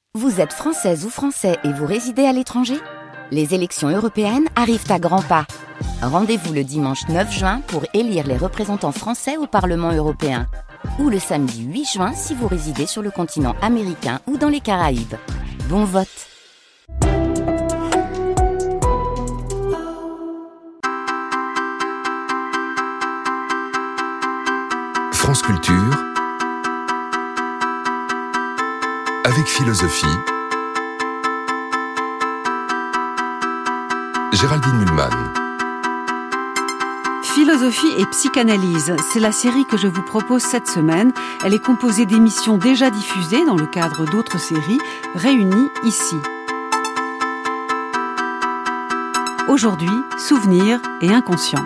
Vous êtes française ou français et vous résidez à l'étranger ? Les élections européennes arrivent à grands pas. Rendez-vous le dimanche 9 juin pour élire les représentants français au Parlement européen. Ou le samedi 8 juin si vous résidez sur le continent américain ou dans les Caraïbes. Bon vote! France Culture avec philosophie. Géraldine Mühlmann. Philosophie et psychanalyse, c'est la série que je vous propose cette semaine. Elle est composée d'émissions déjà diffusées dans le cadre d'autres séries, réunies ici. Aujourd'hui, souvenirs et inconscient.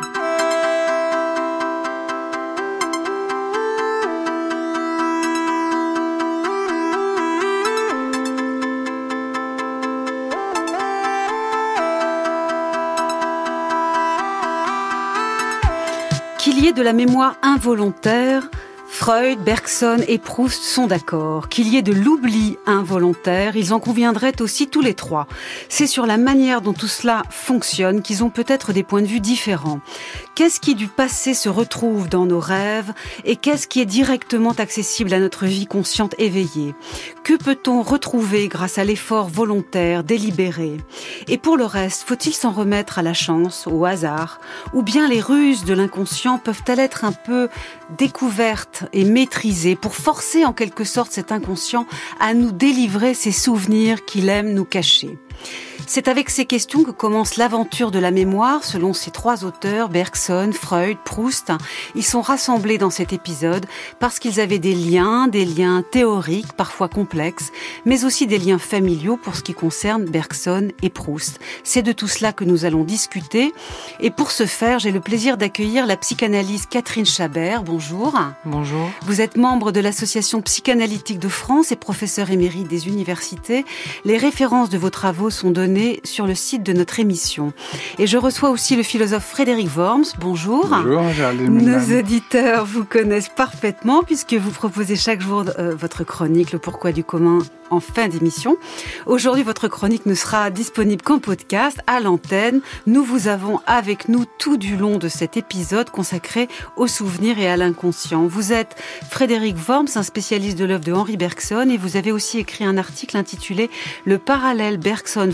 Qu'il y ait de la mémoire involontaire, Freud, Bergson et Proust sont d'accord. Qu'il y ait de l'oubli involontaire, ils en conviendraient aussi tous les trois. C'est sur la manière dont tout cela fonctionne qu'ils ont peut-être des points de vue différents. Qu'est-ce qui du passé se retrouve dans nos rêves et qu'est-ce qui est directement accessible à notre vie consciente éveillée ? Que peut-on retrouver grâce à l'effort volontaire, délibéré ? Et pour le reste, faut-il s'en remettre à la chance, au hasard ? Ou bien les ruses de l'inconscient peuvent-elles être un peu découvertes et maîtrisées pour forcer en quelque sorte cet inconscient à nous délivrer ses souvenirs qu'il aime nous cacher ? C'est avec ces questions que commence l'aventure de la mémoire, selon ces trois auteurs, Bergson, Freud, Proust. Ils sont rassemblés dans cet épisode parce qu'ils avaient des liens théoriques, parfois complexes, mais aussi des liens familiaux pour ce qui concerne Bergson et Proust. C'est de tout cela que nous allons discuter. Et pour ce faire, j'ai le plaisir d'accueillir la psychanalyste Catherine Chabert. Bonjour. Bonjour. Vous êtes membre de l'Association psychanalytique de France et professeur émérite des universités. Les références de vos travaux sont données sur le site de notre émission. Et je reçois aussi le philosophe Frédéric Worms. Bonjour. Bonjour, Géraldine Mühlmann. Nos auditeurs vous connaissent parfaitement puisque vous proposez chaque jour votre chronique, le pourquoi du commun, en fin d'émission. Aujourd'hui, votre chronique ne sera disponible qu'en podcast, à l'antenne. Nous vous avons avec nous tout du long de cet épisode consacré aux souvenirs et à l'inconscient. Vous êtes Frédéric Worms, un spécialiste de l'œuvre de Henri Bergson, et vous avez aussi écrit un article intitulé « Le parallèle Bergson-Freud »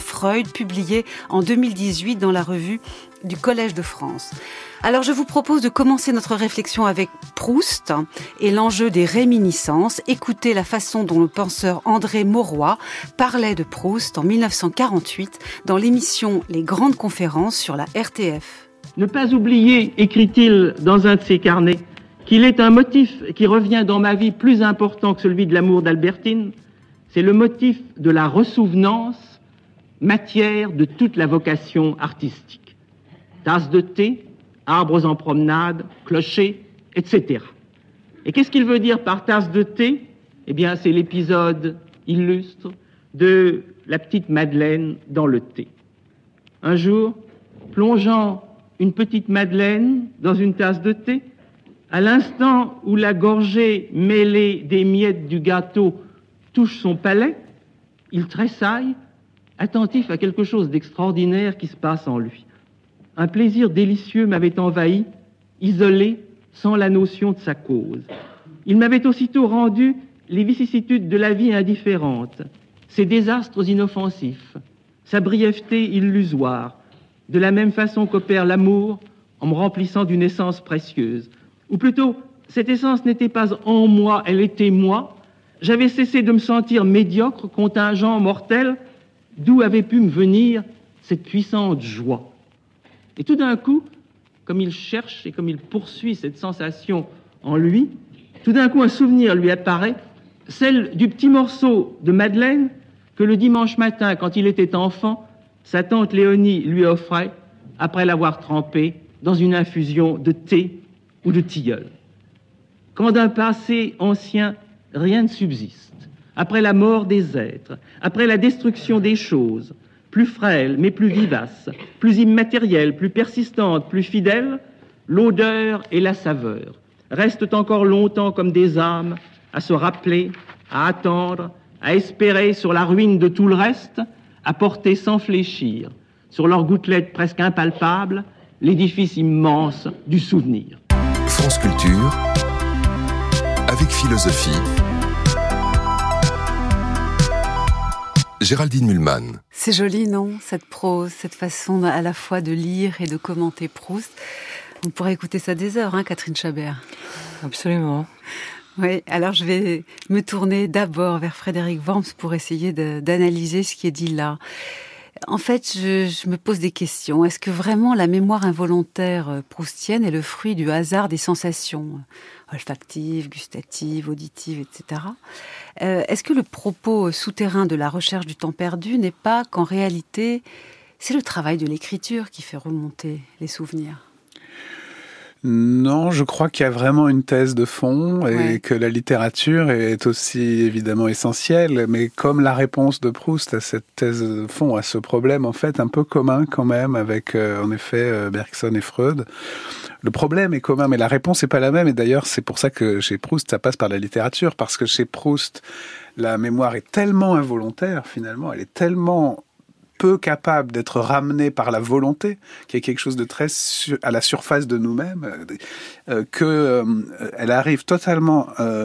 publié en 2018 dans la revue du Collège de France. Alors je vous propose de commencer notre réflexion avec Proust et l'enjeu des réminiscences. Écoutez la façon dont le penseur André Mauroy parlait de Proust en 1948 dans l'émission Les Grandes Conférences sur la RTF. Ne pas oublier, écrit-il dans un de ses carnets, qu'il est un motif qui revient dans ma vie plus important que celui de l'amour d'Albertine. C'est le motif de la ressouvenance, matière de toute la vocation artistique. Tasse de thé, arbres en promenade, clochers, etc. Et qu'est-ce qu'il veut dire par tasse de thé ? Eh bien, c'est l'épisode illustre de la petite Madeleine dans le thé. Un jour, plongeant une petite Madeleine dans une tasse de thé, à l'instant où la gorgée mêlée des miettes du gâteau touche son palais, il tressaille, attentif à quelque chose d'extraordinaire qui se passe en lui. Un plaisir délicieux m'avait envahi, isolé, sans la notion de sa cause. Il m'avait aussitôt rendu les vicissitudes de la vie indifférentes, ses désastres inoffensifs, sa brièveté illusoire, de la même façon qu'opère l'amour en me remplissant d'une essence précieuse. Ou plutôt, cette essence n'était pas en moi, elle était moi. J'avais cessé de me sentir médiocre, contingent, mortel. D'où avait pu me venir cette puissante joie ? Et tout d'un coup, comme il cherche et comme il poursuit cette sensation en lui, tout d'un coup un souvenir lui apparaît, celle du petit morceau de Madeleine que le dimanche matin, quand il était enfant, sa tante Léonie lui offrait après l'avoir trempé dans une infusion de thé ou de tilleul. Quand d'un passé ancien, rien ne subsiste, après la mort des êtres, après la destruction des choses, plus frêle mais plus vivace, plus immatérielle, plus persistante, plus fidèle, l'odeur et la saveur restent encore longtemps comme des âmes à se rappeler, à attendre, à espérer sur la ruine de tout le reste, à porter sans fléchir, sur leurs gouttelettes presque impalpables, l'édifice immense du souvenir. France Culture, avec philosophie. Géraldine Mühlmann. C'est joli, non, cette prose, cette façon à la fois de lire et de commenter Proust. On pourrait écouter ça des heures, hein, Catherine Chabert. Absolument. Oui, alors je vais me tourner d'abord vers Frédéric Worms pour essayer d'analyser ce qui est dit là. En fait, je me pose des questions. Est-ce que vraiment la mémoire involontaire proustienne est le fruit du hasard des sensations olfactives, gustatives, auditives, etc. Est-ce que le propos souterrain de la recherche du temps perdu n'est pas qu'en réalité, c'est le travail de l'écriture qui fait remonter les souvenirs ? Non, je crois qu'il y a vraiment une thèse de fond et que la littérature est aussi évidemment essentielle, mais comme la réponse de Proust à cette thèse de fond, à ce problème en fait un peu commun quand même avec en effet Bergson et Freud. Le problème est commun, mais la réponse n'est pas la même, et d'ailleurs c'est pour ça que chez Proust ça passe par la littérature, parce que chez Proust la mémoire est tellement involontaire finalement, elle est tellement peu capable d'être ramenée par la volonté, qui est quelque chose de très à la surface de nous-mêmes, elle arrive totalement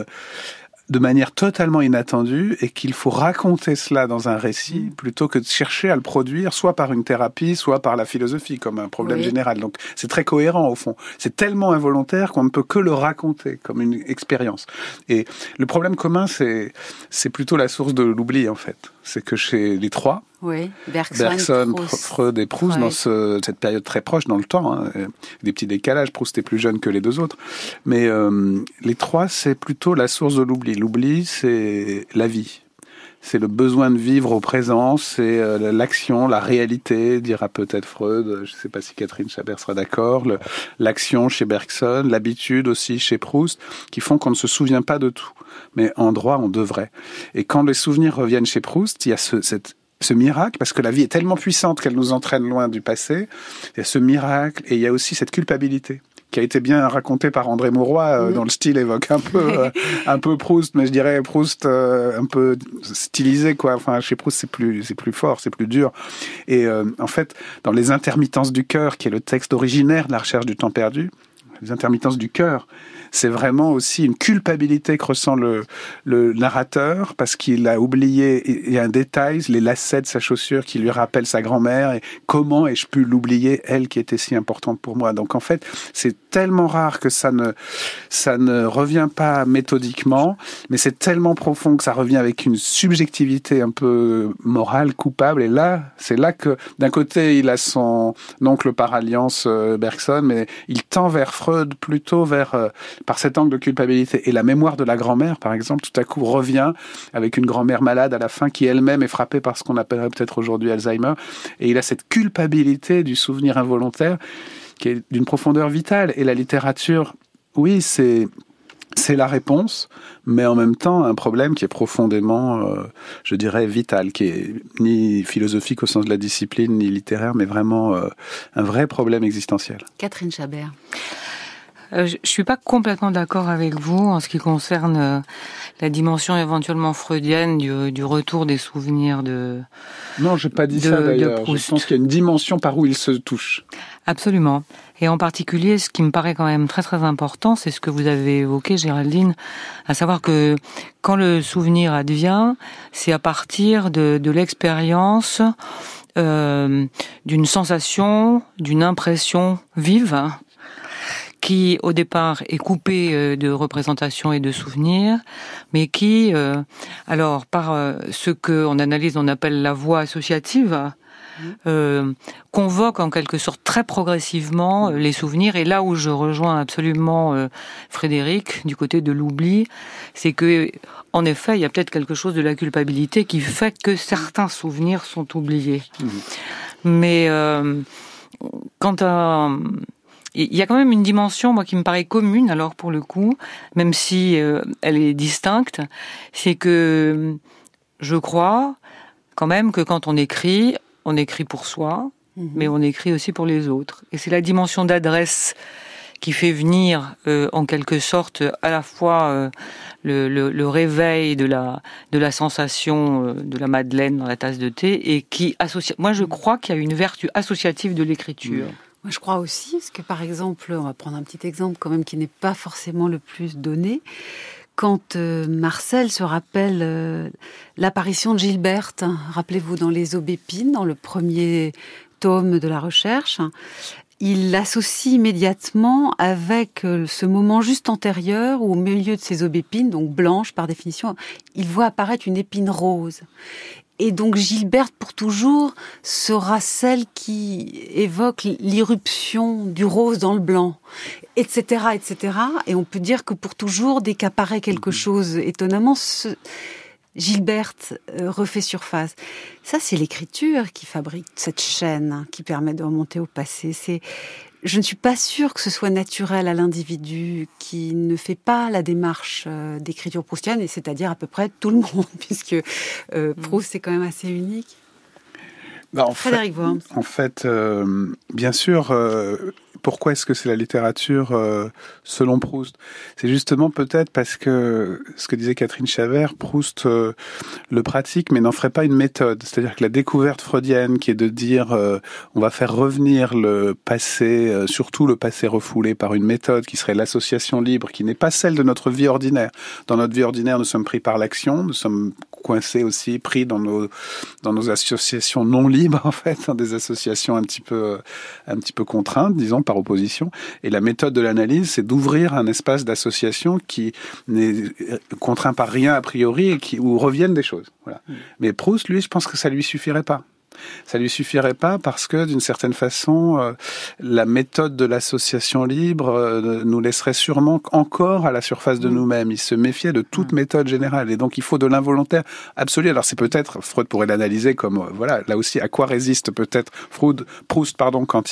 de manière totalement inattendue, et qu'il faut raconter cela dans un récit plutôt que de chercher à le produire soit par une thérapie, soit par la philosophie, comme un problème général. Donc c'est très cohérent au fond. C'est tellement involontaire qu'on ne peut que le raconter comme une expérience. Et le problème commun, c'est plutôt la source de l'oubli en fait. C'est que chez les trois, Bergson, Freud et Proust, dans cette période très proche dans le temps, hein, des petits décalages, Proust est plus jeune que les deux autres, mais les trois, c'est plutôt la source de l'oubli. L'oubli, c'est la vie. C'est le besoin de vivre au présent, c'est l'action, la réalité, dira peut-être Freud, je ne sais pas si Catherine Chabert sera d'accord, l'action chez Bergson, l'habitude aussi chez Proust, qui font qu'on ne se souvient pas de tout. Mais en droit, on devrait. Et quand les souvenirs reviennent chez Proust, il y a ce miracle, parce que la vie est tellement puissante qu'elle nous entraîne loin du passé, il y a ce miracle, et il y a aussi cette culpabilité, qui a été bien raconté par André Mauroy, dont le style évoque un peu Proust, mais je dirais Proust un peu stylisé, quoi. Enfin, chez Proust, c'est plus fort, c'est plus dur. Et en fait, dans Les intermittences du cœur, qui est le texte originaire de la recherche du temps perdu, les intermittences du cœur, c'est vraiment aussi une culpabilité que ressent le narrateur, parce qu'il a oublié, il y a un détail, les lacets de sa chaussure qui lui rappellent sa grand-mère, et comment ai-je pu l'oublier, elle qui était si importante pour moi. Donc en fait, c'est tellement rare que ça ne revient pas méthodiquement, mais c'est tellement profond que ça revient avec une subjectivité un peu morale, coupable, et là, c'est là que d'un côté, il a son oncle par alliance Bergson, mais il tend vers Freud, plutôt par cet angle de culpabilité. Et la mémoire de la grand-mère, par exemple, tout à coup revient avec une grand-mère malade à la fin qui elle-même est frappée par ce qu'on appellerait peut-être aujourd'hui Alzheimer. Et il a cette culpabilité du souvenir involontaire qui est d'une profondeur vitale. Et la littérature, oui, c'est la réponse, mais en même temps un problème qui est profondément, je dirais, vital, qui est ni philosophique au sens de la discipline, ni littéraire, mais vraiment un vrai problème existentiel. Catherine Chabert. Je suis pas complètement d'accord avec vous en ce qui concerne la dimension éventuellement freudienne du retour des souvenirs de Non, j'ai pas dit ça d'ailleurs. Je pense qu'il y a une dimension par où ils se touchent. Absolument. Et en particulier, ce qui me paraît quand même très très important, c'est ce que vous avez évoqué, Géraldine, à savoir que quand le souvenir advient, c'est à partir de l'expérience d'une sensation, d'une impression vive, qui au départ est coupé de représentations et de souvenirs, mais qui, alors par ce que en analyse on appelle la voie associative, convoque en quelque sorte très progressivement les souvenirs. Et là où je rejoins absolument Frédéric du côté de l'oubli, c'est que en effet il y a peut-être quelque chose de la culpabilité qui fait que certains souvenirs sont oubliés. Mais quant à il y a quand même une dimension, moi, qui me paraît commune, alors, pour le coup, même si elle est distincte, c'est que je crois, quand même, que quand on écrit pour soi, mais on écrit aussi pour les autres. Et c'est la dimension d'adresse qui fait venir en quelque sorte à la fois le réveil de la sensation de la madeleine dans la tasse de thé, et qui associe. Moi, je crois qu'il y a une vertu associative de l'écriture. Moi, je crois aussi, parce que par exemple, on va prendre un petit exemple quand même qui n'est pas forcément le plus donné. Quand Marcel se rappelle l'apparition de Gilberte, rappelez-vous, dans Les Aubépines, dans le premier tome de la recherche, il l'associe immédiatement avec ce moment juste antérieur où, au milieu de ces aubépines, donc blanches par définition, il voit apparaître une épine rose. Et donc Gilberte, pour toujours, sera celle qui évoque l'irruption du rose dans le blanc, etc., etc. Et on peut dire que pour toujours, dès qu'apparaît quelque chose étonnamment, Gilberte refait surface. Ça, c'est l'écriture qui fabrique cette chaîne qui permet de remonter au passé. Je ne suis pas sûre que ce soit naturel à l'individu qui ne fait pas la démarche d'écriture proustienne, et c'est-à-dire à peu près tout le monde, puisque Proust, c'est quand même assez unique. Frédéric Worms. En fait, bien sûr, pourquoi est-ce que c'est la littérature selon Proust ? C'est justement peut-être parce que, ce que disait Catherine Chavert, Proust le pratique, mais n'en ferait pas une méthode. C'est-à-dire que la découverte freudienne, qui est de dire on va faire revenir le passé, surtout le passé refoulé, par une méthode qui serait l'association libre, qui n'est pas celle de notre vie ordinaire. Dans notre vie ordinaire, nous sommes pris par l'action, nous sommes coincés aussi, pris dans nos associations non libres, en fait, dans des associations un petit peu contraintes, disons, par opposition. Et la méthode de l'analyse, c'est d'ouvrir un espace d'association qui n'est contraint par rien a priori et où reviennent des choses. Voilà. Mais Proust, lui, je pense que ça lui suffirait pas. Ça lui suffirait pas parce que, d'une certaine façon, la méthode de l'association libre nous laisserait sûrement encore à la surface de nous-mêmes. Il se méfiait de toute méthode générale. Et donc, il faut de l'involontaire absolu. Alors, c'est peut-être, Freud pourrait l'analyser comme, voilà, là aussi, à quoi résiste peut-être Proust, quand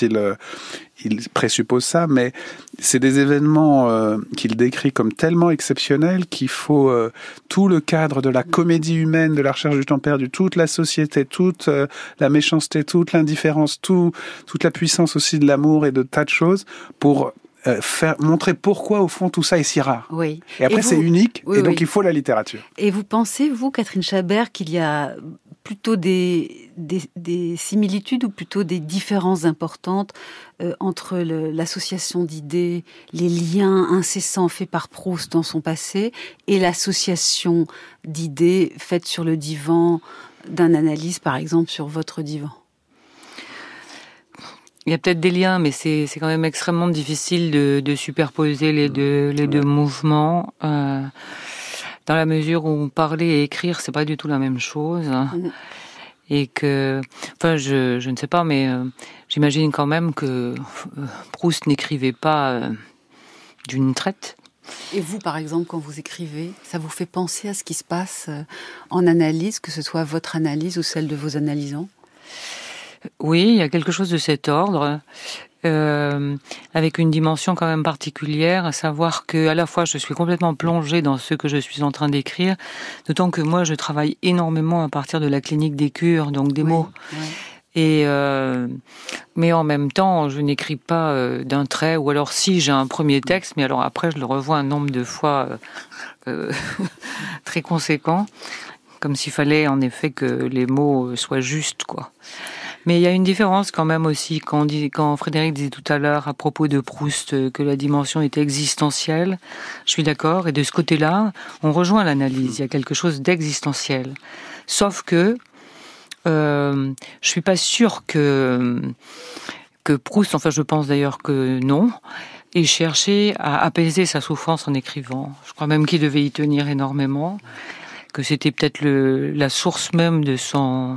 il présuppose ça, mais c'est des événements qu'il décrit comme tellement exceptionnels qu'il faut tout le cadre de la comédie humaine, de la recherche du temps perdu, toute la société, toute la méchanceté, toute l'indifférence, toute la puissance aussi de l'amour et de tas de choses pour montrer pourquoi, au fond, tout ça est si rare. Oui. Et après, c'est unique, et donc il faut la littérature. Et vous pensez, vous, Catherine Chabert, qu'il y a plutôt des similitudes ou plutôt des différences importantes entre l'association d'idées, les liens incessants faits par Proust dans son passé, et l'association d'idées faites sur le divan d'un analyse, par exemple, sur votre divan? Il y a peut-être des liens, mais c'est quand même extrêmement difficile de superposer les deux mouvements. Dans la mesure où parler et écrire, c'est pas du tout la même chose. Et que, enfin, je ne sais pas, mais j'imagine quand même que Proust n'écrivait pas d'une traite. Et vous, par exemple, quand vous écrivez, ça vous fait penser à ce qui se passe en analyse, que ce soit votre analyse ou celle de vos analysants? Oui, il y a quelque chose de cet ordre, avec une dimension quand même particulière, à savoir que à la fois je suis complètement plongée dans ce que je suis en train d'écrire, d'autant que moi je travaille énormément à partir de la clinique des cures, donc des mots. Oui. Et mais en même temps, je n'écris pas d'un trait, ou alors si j'ai un premier texte, mais alors après je le revois un nombre de fois très conséquent, comme s'il fallait en effet que les mots soient justes, quoi. Mais il y a une différence quand même aussi, quand Frédéric disait tout à l'heure à propos de Proust que la dimension était existentielle, je suis d'accord, et de ce côté-là, on rejoint l'analyse, il y a quelque chose d'existentiel. Sauf que je suis pas sûre que Proust, enfin je pense d'ailleurs que non, ait cherché à apaiser sa souffrance en écrivant. Je crois même qu'il devait y tenir énormément, que c'était peut-être la source même de son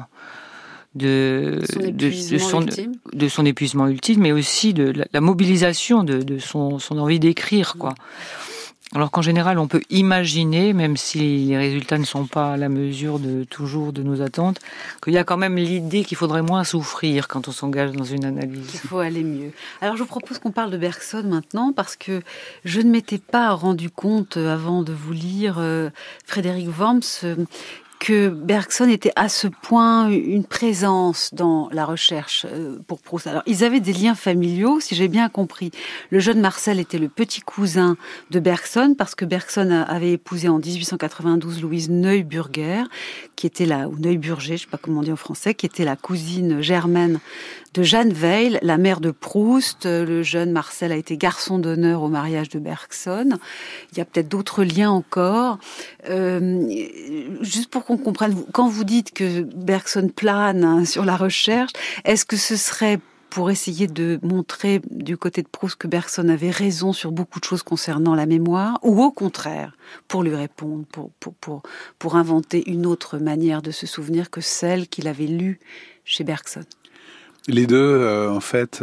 épuisement ultime, mais aussi de la mobilisation de son envie d'écrire, quoi. Alors qu'en général, on peut imaginer, même si les résultats ne sont pas à la mesure toujours de nos attentes, qu'il y a quand même l'idée qu'il faudrait moins souffrir quand on s'engage dans une analyse. Il faut aller mieux. Alors je vous propose qu'on parle de Bergson maintenant, parce que je ne m'étais pas rendu compte, avant de vous lire, Frédéric Worms, que Bergson était à ce point une présence dans la recherche pour Proust. Alors, ils avaient des liens familiaux, si j'ai bien compris. Le jeune Marcel était le petit cousin de Bergson, parce que Bergson avait épousé en 1892 Louise Neuburger, qui était ou Neuburger, je ne sais pas comment on dit en français, qui était la cousine germaine de Jeanne Weil, la mère de Proust. Le jeune Marcel a été garçon d'honneur au mariage de Bergson. Il y a peut-être d'autres liens encore. Juste pour qu'on comprenne, quand vous dites que Bergson plane sur la recherche, est-ce que ce serait pour essayer de montrer du côté de Proust que Bergson avait raison sur beaucoup de choses concernant la mémoire, ou au contraire, pour lui répondre, pour inventer une autre manière de se souvenir que celle qu'il avait lue chez Bergson? Les deux, en fait...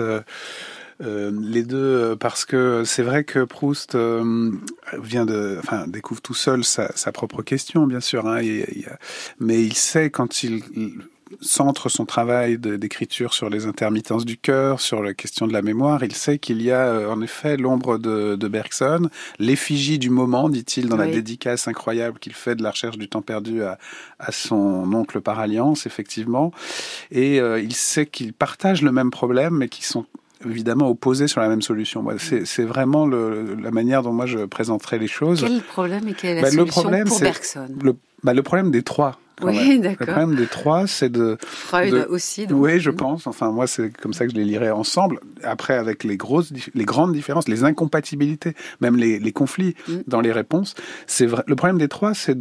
les deux, parce que c'est vrai que Proust découvre tout seul sa propre question, bien sûr, hein, mais il sait quand il centre son travail d'écriture sur les intermittences du cœur, sur la question de la mémoire, il sait qu'il y a en effet l'ombre de Bergson, l'effigie du moment, dit-il dans la dédicace incroyable qu'il fait de la recherche du temps perdu à son oncle par alliance, effectivement, et il sait qu'ils partagent le même problème, mais qu'ils sont évidemment opposés sur la même solution. Moi, c'est vraiment la manière dont moi je présenterai les choses. Quel est le problème et quelle est la solution pour Bergson? Le problème des trois. Oui, d'accord. Le problème des trois, c'est Freud aussi. Donc. Oui, je pense. Enfin, moi, c'est comme ça que je les lirai ensemble. Après, avec les grandes différences, les incompatibilités, même les conflits dans les réponses. C'est vrai. Le problème des trois, c'est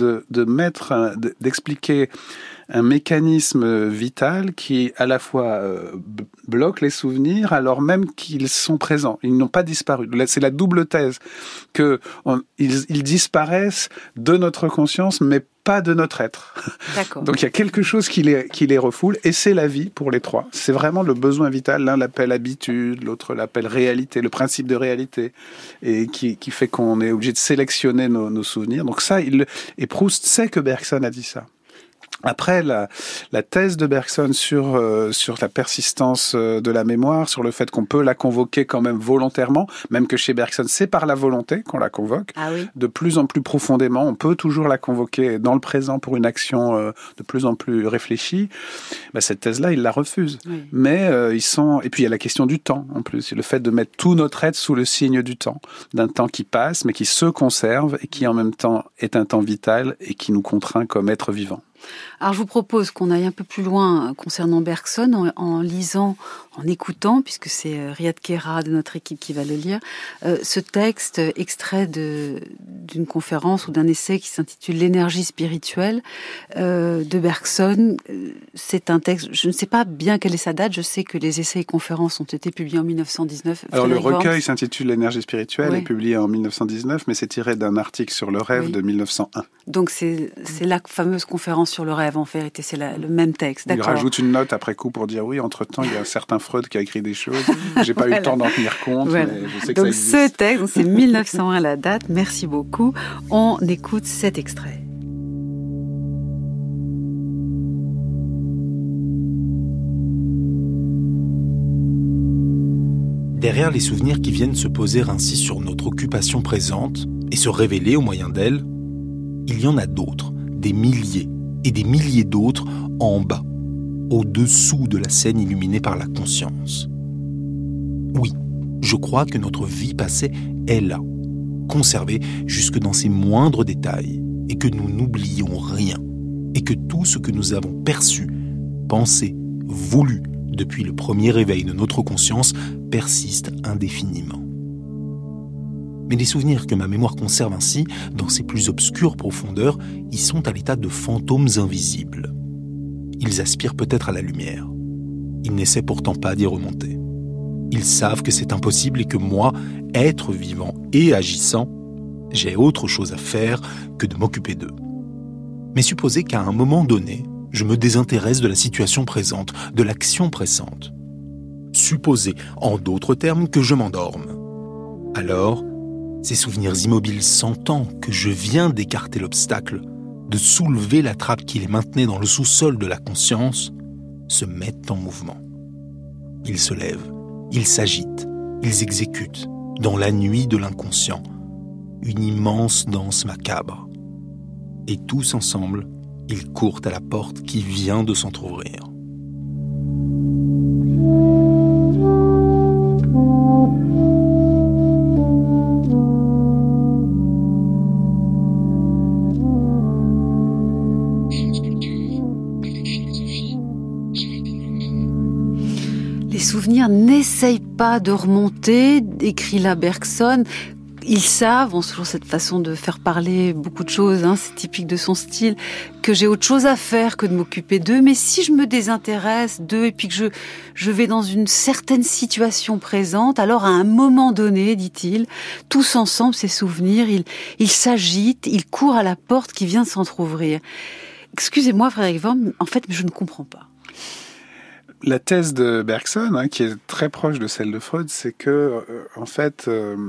d'expliquer un mécanisme vital qui, à la fois, bloque les souvenirs, alors même qu'ils sont présents. Ils n'ont pas disparu. C'est la double thèse ils disparaissent de notre conscience, mais pas de notre être. D'accord. Donc il y a quelque chose qui les refoule, et c'est la vie pour les trois. C'est vraiment le besoin vital. L'un l'appelle habitude, l'autre l'appelle réalité, le principe de réalité, et qui fait qu'on est obligé de sélectionner nos souvenirs. Donc ça, et Proust sait que Bergson a dit ça. Après, la thèse de Bergson sur la persistance de la mémoire, sur le fait qu'on peut la convoquer quand même volontairement, même que chez Bergson, c'est par la volonté qu'on la convoque. Ah oui. De plus en plus profondément, on peut toujours la convoquer dans le présent pour une action de plus en plus réfléchie. Cette thèse-là, il la refuse. Oui. Mais et puis il y a la question du temps, en plus. Le fait de mettre tout notre être sous le signe du temps. D'un temps qui passe, mais qui se conserve, et qui en même temps est un temps vital, et qui nous contraint comme êtres vivants. Alors je vous propose qu'on aille un peu plus loin concernant Bergson en lisant, en écoutant, puisque c'est Riyad Kera de notre équipe qui va le lire, ce texte extrait d'une conférence ou d'un essai qui s'intitule L'énergie spirituelle de Bergson. C'est un texte, je ne sais pas bien quelle est sa date, je sais que les essais et conférences ont été publiés en 1919. Alors le recueil s'intitule L'énergie spirituelle, est publié en 1919, mais c'est tiré d'un article sur le rêve de 1901. Donc c'est la fameuse conférence sur le rêve, en vérité, c'est le même texte. D'accord. Il rajoute une note après coup pour dire oui, entre-temps, il y a un certain Freud qui a écrit des choses. J'ai pas eu le temps d'en tenir compte, mais je sais que donc ça existe. Ce texte, c'est 1901 la date, merci beaucoup. On écoute cet extrait. Derrière les souvenirs qui viennent se poser ainsi sur notre occupation présente et se révéler au moyen d'elle, il y en a d'autres, des milliers et des milliers d'autres en bas, au-dessous de la scène illuminée par la conscience. Oui, je crois que notre vie passée est là, conservée jusque dans ses moindres détails, et que nous n'oublions rien, et que tout ce que nous avons perçu, pensé, voulu depuis le premier réveil de notre conscience persiste indéfiniment. Mais les souvenirs que ma mémoire conserve ainsi, dans ses plus obscures profondeurs, y sont à l'état de fantômes invisibles. Ils aspirent peut-être à la lumière. Ils n'essaient pourtant pas d'y remonter. Ils savent que c'est impossible et que moi, être vivant et agissant, j'ai autre chose à faire que de m'occuper d'eux. Mais supposez qu'à un moment donné, je me désintéresse de la situation présente, de l'action pressante. Supposez, en d'autres termes, que je m'endorme. Alors, ces souvenirs immobiles sentant que je viens d'écarter l'obstacle, de soulever la trappe qui les maintenait dans le sous-sol de la conscience, se mettent en mouvement. Ils se lèvent, ils s'agitent, ils exécutent, dans la nuit de l'inconscient, une immense danse macabre. Et tous ensemble, Ils courent à la porte qui vient de s'entrouvrir. Les souvenirs n'essayent pas de remonter, écrit là Bergson. Ils savent, ont toujours cette façon de faire parler beaucoup de choses, c'est typique de son style, que j'ai autre chose à faire que de m'occuper d'eux. Mais si je me désintéresse d'eux et puis que je vais dans une certaine situation présente, alors à un moment donné, dit-il, tous ensemble, ces souvenirs, ils s'agitent, ils courent à la porte qui vient de s'entrouvrir. Excusez-moi, Frédéric Worms, en fait, je ne comprends pas. La thèse de Bergson, qui est très proche de celle de Freud, c'est que, en fait,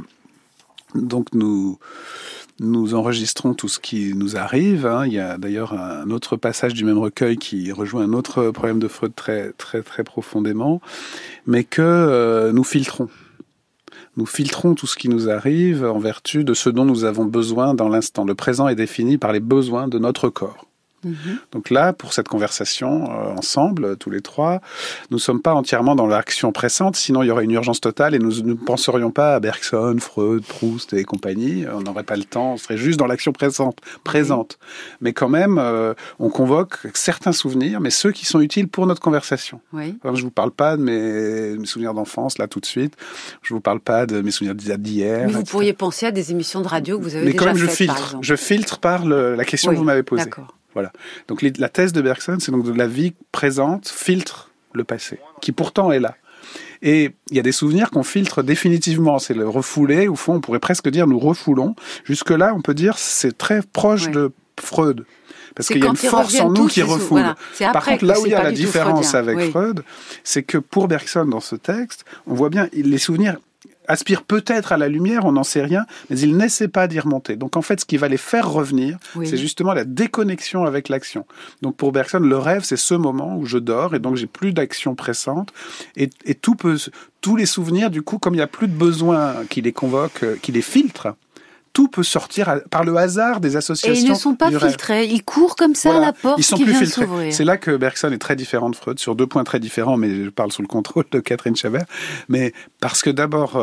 donc nous enregistrons tout ce qui nous arrive. Il y a d'ailleurs un autre passage du même recueil qui rejoint un autre problème de Freud très très très profondément, mais que nous filtrons. Nous filtrons tout ce qui nous arrive en vertu de ce dont nous avons besoin dans l'instant. Le présent est défini par les besoins de notre corps. Donc là, pour cette conversation, ensemble, tous les trois, nous ne sommes pas entièrement dans l'action pressante, sinon il y aurait une urgence totale et nous ne penserions pas à Bergson, Freud, Proust et compagnie. On n'aurait pas le temps, on serait juste dans l'action présente. Mais quand même, on convoque certains souvenirs, mais ceux qui sont utiles pour notre conversation. Oui. Alors, je ne vous parle pas de mes souvenirs d'enfance, là, tout de suite. Je ne vous parle pas de mes souvenirs d'hier. Mais vous pourriez penser à des émissions de radio que vous avez mais déjà quand même, faites, par exemple. Je filtre par la question que vous m'avez posée. D'accord. Voilà. Donc la thèse de Bergson, c'est donc de la vie présente filtre le passé, qui pourtant est là. Et il y a des souvenirs qu'on filtre définitivement. C'est le refoulé. Au fond, on pourrait presque dire nous refoulons. Jusque-là, on peut dire c'est très proche de Freud. Parce qu'il y a une force en nous qui refoule. Voilà. Par contre, là où il y a la différence avec Freud, c'est que pour Bergson, dans ce texte, on voit bien les souvenirs aspirent peut-être à la lumière, on n'en sait rien, mais ils n'essaient pas d'y remonter. Donc en fait, ce qui va les faire revenir, c'est justement la déconnexion avec l'action. Donc pour Bergson, le rêve, c'est ce moment où je dors et donc j'ai plus d'action pressante et tous les souvenirs, du coup, comme il n'y a plus de besoin qui les convoque, qui les filtre, tout peut sortir par le hasard des associations. Et ils ne sont pas filtrés, ils courent comme ça à la porte qui vient de s'ouvrir. C'est là que Bergson est très différent de Freud, sur deux points très différents, mais je parle sous le contrôle de Catherine Chabert. Mais parce que d'abord,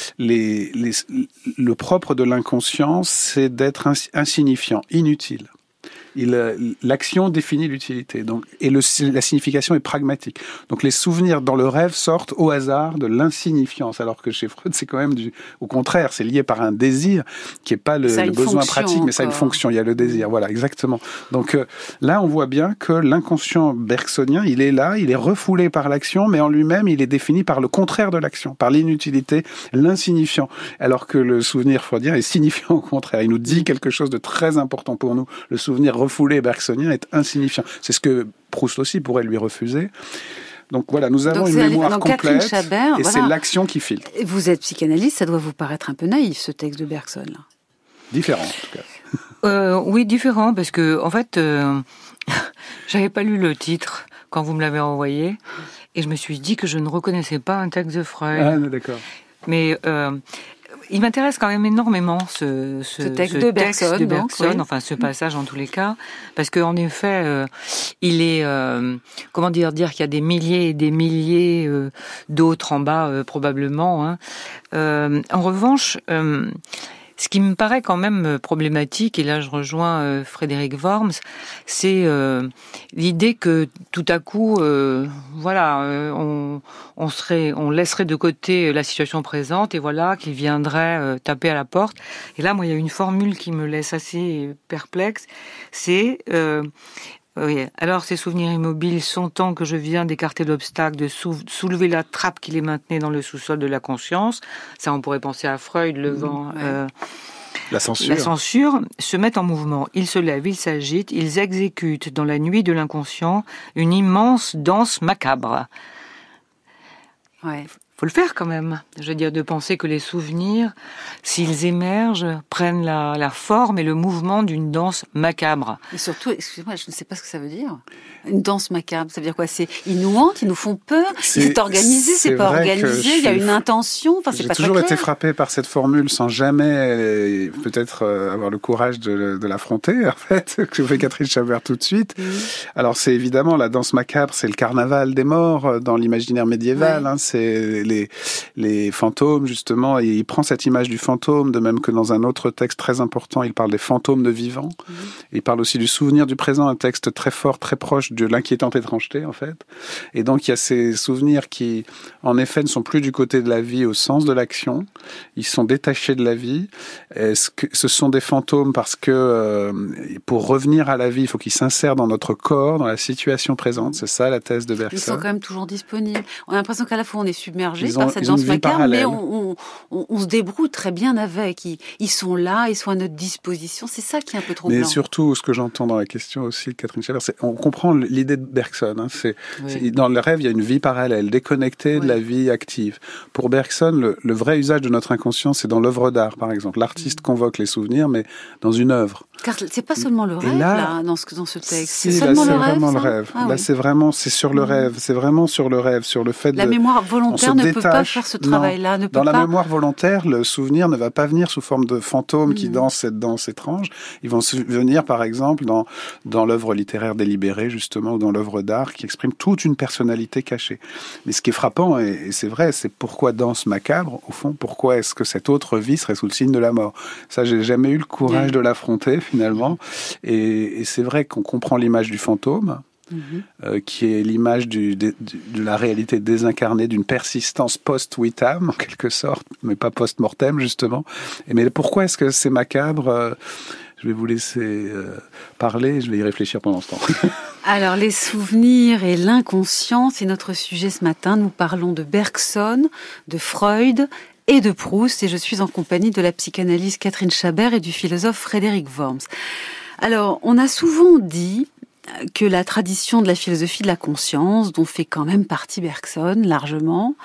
le propre de l'inconscient, c'est d'être insignifiant, inutile. L'action définit l'utilité, donc, et la signification est pragmatique. Donc les souvenirs dans le rêve sortent au hasard de l'insignifiance, alors que chez Freud, c'est quand même au contraire, c'est lié par un désir qui est pas le besoin pratique, mais ça a une fonction, il y a le désir, voilà, exactement. Donc là, on voit bien que l'inconscient bergsonien, il est là, il est refoulé par l'action, mais en lui-même, il est défini par le contraire de l'action, par l'inutilité, l'insignifiant, alors que le souvenir freudien est signifiant au contraire. Il nous dit quelque chose de très important pour nous. Le souvenir refoulé bergsonien est insignifiant. C'est ce que Proust aussi pourrait lui refuser. Donc voilà, nous avons une mémoire complète Chabert, et c'est l'action qui filtre. Vous êtes psychanalyste, ça doit vous paraître un peu naïf ce texte de Bergson là. Différent en tout cas. Oui, différent parce que en fait, j'avais pas lu le titre quand vous me l'avez envoyé et je me suis dit que je ne reconnaissais pas un texte de Freud. Ah, d'accord. Mais il m'intéresse quand même énormément ce texte de Bergson, enfin ce passage en tous les cas, parce que en effet, il est comment dire qu'il y a des milliers et des milliers d'autres en bas probablement. En revanche, ce qui me paraît quand même problématique, et là je rejoins Frédéric Worms, c'est l'idée que tout à coup, on laisserait de côté la situation présente et voilà qu'il viendrait taper à la porte. Et là, moi, il y a une formule qui me laisse assez perplexe, c'est oui. Alors, ces souvenirs immobiles sont tant que je viens d'écarter l'obstacle, de soulever la trappe qui les maintenait dans le sous-sol de la conscience. Ça, on pourrait penser à Freud, le vent, la censure. La censure se met en mouvement. Ils se lèvent, ils s'agitent, ils exécutent dans la nuit de l'inconscient une immense danse macabre. Ouais. faut le faire quand même. Je veux dire, de penser que les souvenirs, s'ils émergent, prennent la forme et le mouvement d'une danse macabre. Et surtout, excusez-moi, je ne sais pas ce que ça veut dire. Une danse macabre, ça veut dire quoi? Ils nous hantent, ils nous font peur, c'est organisé, c'est pas organisé, il y a une intention, enfin c'est pas très clair. J'ai toujours été frappé par cette formule sans jamais peut-être avoir le courage de l'affronter, en fait, que fait Catherine Chabert tout de suite. Alors c'est évidemment la danse macabre, c'est le carnaval des morts dans l'imaginaire médiéval, c'est les fantômes justement, et il prend cette image du fantôme, de même que dans un autre texte très important, il parle des fantômes de vivants, il parle aussi du souvenir du présent, un texte très fort, très proche de l'inquiétante étrangeté, en fait. Et donc, il y a ces souvenirs qui, en effet, ne sont plus du côté de la vie au sens de l'action. Ils sont détachés de la vie. Est-ce que ce sont des fantômes parce que, pour revenir à la vie, il faut qu'ils s'insèrent dans notre corps, dans la situation présente. C'est ça, la thèse de Bergson. Ils sont quand même toujours disponibles. On a l'impression qu'à la fois, on est submergé par cette danse macabre, mais on se débrouille très bien avec. Ils sont là, ils sont à notre disposition. C'est ça qui est un peu troublant. Mais surtout, ce que j'entends dans la question aussi de Catherine Chabert, c'est on comprend l'idée de Bergson. Dans le rêve, il y a une vie parallèle, déconnectée de la vie active. Pour Bergson, le vrai usage de notre inconscient, c'est dans l'œuvre d'art, par exemple. L'artiste convoque les souvenirs, mais dans une œuvre. Car c'est pas seulement le rêve, là, dans ce texte. C'est seulement le rêve. Là, c'est sur le rêve. C'est vraiment sur le rêve, sur le fait La mémoire volontaire ne peut pas faire ce travail-là. Dans la mémoire volontaire, le souvenir ne va pas venir sous forme de fantômes qui dansent cette danse étrange. Ils vont venir, par exemple, dans l'œuvre littéraire délibérée, justement, ou dans l'œuvre d'art, qui exprime toute une personnalité cachée. Mais ce qui est frappant, et c'est vrai, c'est pourquoi danse macabre, au fond, pourquoi est-ce que cette autre vie serait sous le signe de la mort? Ça, j'ai jamais eu le courage de l'affronter, finalement. Et c'est vrai qu'on comprend l'image du fantôme, qui est l'image de la réalité désincarnée, d'une persistance post-vitam, en quelque sorte, mais pas post-mortem, justement. Mais pourquoi est-ce que c'est macabre? Je vais vous laisser parler, je vais y réfléchir pendant ce temps. Alors, les souvenirs et l'inconscient, c'est notre sujet ce matin. Nous parlons de Bergson, de Freud et de Proust, et je suis en compagnie de la psychanalyste Catherine Chabert et du philosophe Frédéric Worms. Alors, on a souvent dit que la tradition de la philosophie de la conscience, dont fait quand même partie Bergson, largement,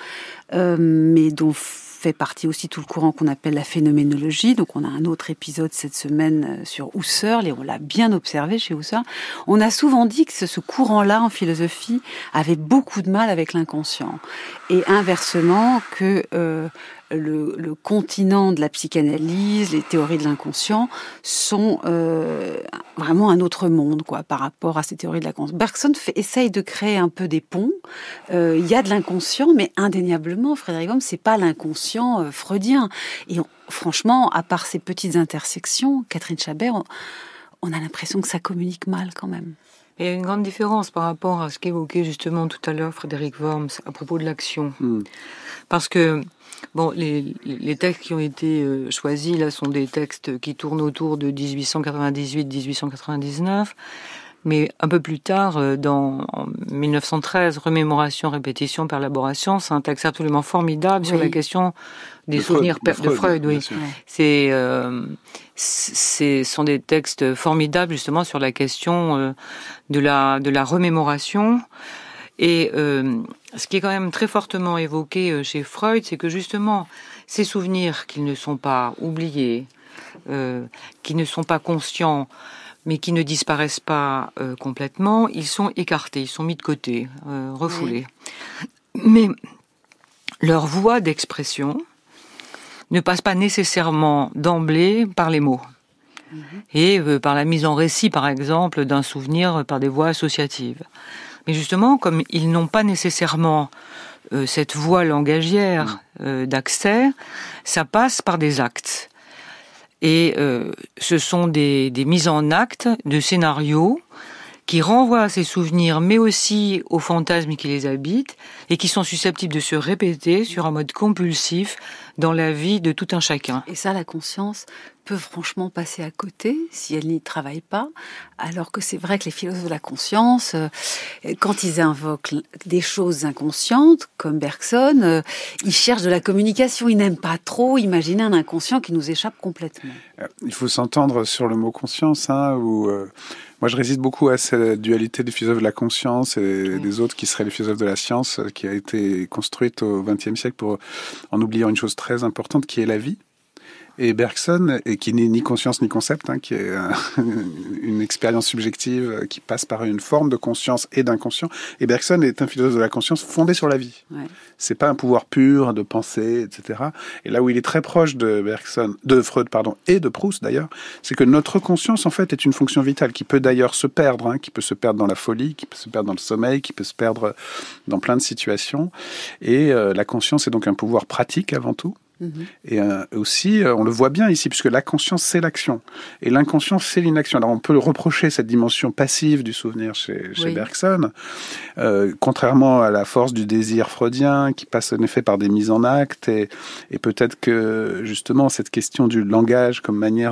mais dont fait partie aussi tout le courant qu'on appelle la phénoménologie. Donc on a un autre épisode cette semaine sur Husserl, et on l'a bien observé chez Husserl. On a souvent dit que ce courant-là en philosophie avait beaucoup de mal avec l'inconscient. Et inversement, que le continent de la psychanalyse, les théories de l'inconscient sont vraiment un autre monde, quoi, par rapport à ces théories de la conscience. Bergson essaye de créer un peu des ponts. Il y a de l'inconscient, mais indéniablement, Frédéric Worms, c'est pas l'inconscient freudien. Et franchement, à part ces petites intersections, Catherine Chabert, on a l'impression que ça communique mal quand même. Il y a une grande différence par rapport à ce qu'évoquait justement tout à l'heure Frédéric Worms à propos de l'action. Parce que bon, les textes qui ont été choisis là sont des textes qui tournent autour de 1898-1899, mais un peu plus tard, en 1913, Remémoration, répétition, perlaboration, c'est un texte absolument formidable sur la question des souvenirs de Freud. Oui, ce sont des textes formidables justement sur la question de la remémoration. Et ce qui est quand même très fortement évoqué chez Freud, c'est que justement, ces souvenirs qui ne sont pas oubliés, qui ne sont pas conscients, mais qui ne disparaissent pas complètement, ils sont écartés, ils sont mis de côté, refoulés. Mais leur voie d'expression ne passe pas nécessairement d'emblée par les mots. Et par la mise en récit, par exemple, d'un souvenir par des voies associatives. Mais justement, comme ils n'ont pas nécessairement cette voie langagière d'accès, ça passe par des actes. Et ce sont des mises en acte de scénarios qui renvoient à ces souvenirs, mais aussi aux fantasmes qui les habitent, et qui sont susceptibles de se répéter sur un mode compulsif dans la vie de tout un chacun. Et ça, la conscience peut franchement passer à côté si elle n'y travaille pas, alors que c'est vrai que les philosophes de la conscience, quand ils invoquent des choses inconscientes, comme Bergson, ils cherchent de la communication. Ils n'aiment pas trop imaginer un inconscient qui nous échappe complètement. Il faut s'entendre sur le mot conscience, où moi je résiste beaucoup à cette dualité des philosophes de la conscience et des autres qui seraient les philosophes de la science, qui a été construite au XXe siècle en oubliant une chose très importante qui est la vie. Et Bergson, et qui n'est ni conscience ni concept, qui est une expérience subjective qui passe par une forme de conscience et d'inconscient. Et Bergson est un philosophe de la conscience fondé sur la vie. Ouais. C'est pas un pouvoir pur de penser, etc. Et là où il est très proche de Freud, et de Proust d'ailleurs, c'est que notre conscience en fait est une fonction vitale qui peut d'ailleurs se perdre, qui peut se perdre dans la folie, qui peut se perdre dans le sommeil, qui peut se perdre dans plein de situations. Et la conscience est donc un pouvoir pratique avant tout. Et aussi, on le voit bien ici, puisque la conscience, c'est l'action. Et l'inconscient, c'est l'inaction. Alors, on peut reprocher cette dimension passive du souvenir chez Bergson, contrairement à la force du désir freudien, qui passe en effet par des mises en acte. Et peut-être que, justement, cette question du langage comme manière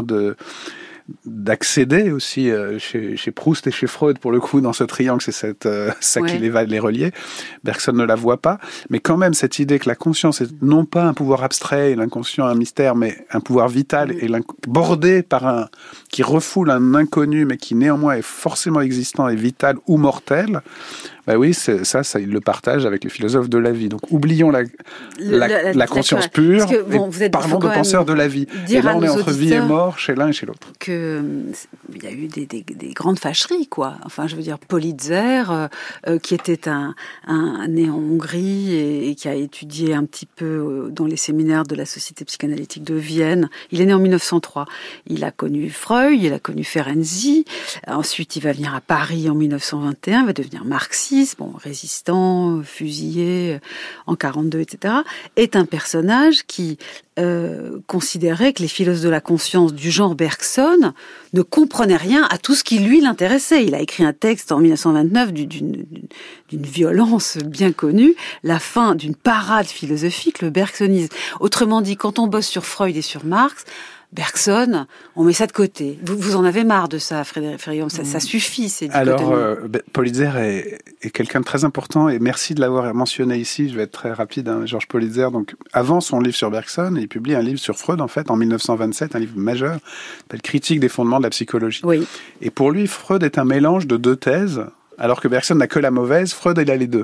d'accéder aussi chez Proust et chez Freud, pour le coup, dans ce triangle, c'est ça qui les relier. Bergson ne la voit pas, mais quand même cette idée que la conscience est non pas un pouvoir abstrait et l'inconscient un mystère, mais un pouvoir vital et bordé par qui refoule un inconnu, mais qui néanmoins est forcément existant et vital ou mortel. Oui, ça, il le partage avec les philosophes de la vie. Donc, oublions la conscience pure, et parlons de penseurs de la vie. Et là, on est entre vie et mort chez l'un et chez l'autre. Il y a eu des grandes fâcheries, quoi. Enfin, je veux dire, Politzer, qui était né en Hongrie et qui a étudié un petit peu dans les séminaires de la Société psychanalytique de Vienne. Il est né en 1903. Il a connu Freud, il a connu Ferenczi. Ensuite, il va venir à Paris en 1921, il va devenir marxiste. Résistant, fusillé en 42, etc., est un personnage qui considérait que les philosophes de la conscience du genre Bergson ne comprenaient rien à tout ce qui lui l'intéressait. Il a écrit un texte en 1929 d'une violence bien connue, la fin d'une parade philosophique, le bergsonisme. Autrement dit, quand on bosse sur Freud et sur Marx, Bergson, on met ça de côté. Vous en avez marre de ça, Frédéric Frérion, ça suffit, ces dichotomies. Alors, Politzer est quelqu'un de très important, et merci de l'avoir mentionné ici, je vais être très rapide, Georges Politzer. Donc, avant son livre sur Bergson, il publie un livre sur Freud, en fait, en 1927, un livre majeur, qui s'appelle Critique des fondements de la psychologie. Oui. Et pour lui, Freud est un mélange de deux thèses, alors que Bergson n'a que la mauvaise, Freud, il a les deux.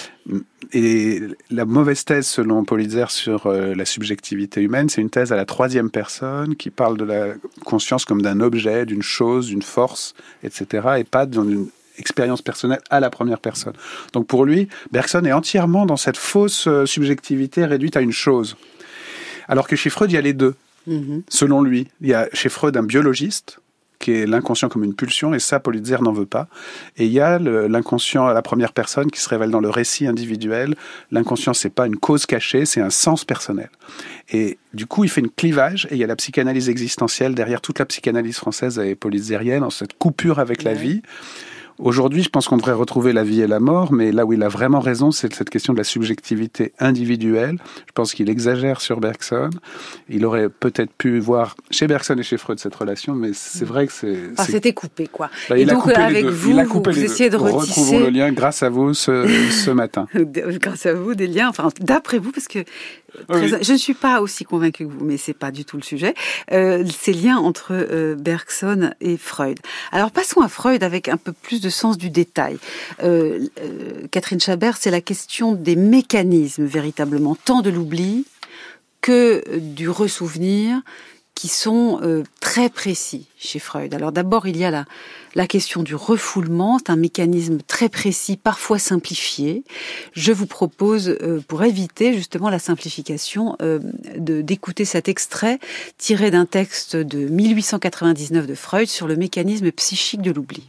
Et la mauvaise thèse, selon Politzer, sur la subjectivité humaine, c'est une thèse à la troisième personne qui parle de la conscience comme d'un objet, d'une chose, d'une force, etc., et pas d'une expérience personnelle à la première personne. Donc pour lui, Bergson est entièrement dans cette fausse subjectivité réduite à une chose. Alors que chez Freud, il y a les deux. Selon lui, il y a chez Freud un biologiste, qui est l'inconscient comme une pulsion, et ça, Politzer n'en veut pas. Et il y a l'inconscient à la première personne qui se révèle dans le récit individuel. L'inconscient, c'est pas une cause cachée, c'est un sens personnel. Et du coup, il fait une clivage, et il y a la psychanalyse existentielle derrière toute la psychanalyse française et politzérienne, en cette coupure avec la vie. Aujourd'hui, je pense qu'on devrait retrouver la vie et la mort, mais là où il a vraiment raison, c'est cette question de la subjectivité individuelle. Je pense qu'il exagère sur Bergson. Il aurait peut-être pu voir chez Bergson et chez Freud cette relation, mais c'est vrai que c'était coupé, quoi. Et donc, avec vous essayez de retisser... Retrouvons le lien grâce à vous ce matin. Grâce à vous, des liens, enfin, d'après vous, parce que je ne suis pas aussi convaincue que vous, mais c'est pas du tout le sujet. Ces liens entre Bergson et Freud. Alors, passons à Freud avec un peu plus de sens du détail. Catherine Chabert, c'est la question des mécanismes, véritablement, tant de l'oubli que du ressouvenir, qui sont très précis chez Freud. Alors d'abord, il y a la question du refoulement, c'est un mécanisme très précis, parfois simplifié. Je vous propose, pour éviter justement la simplification, d'écouter cet extrait tiré d'un texte de 1899 de Freud sur le mécanisme psychique de l'oubli.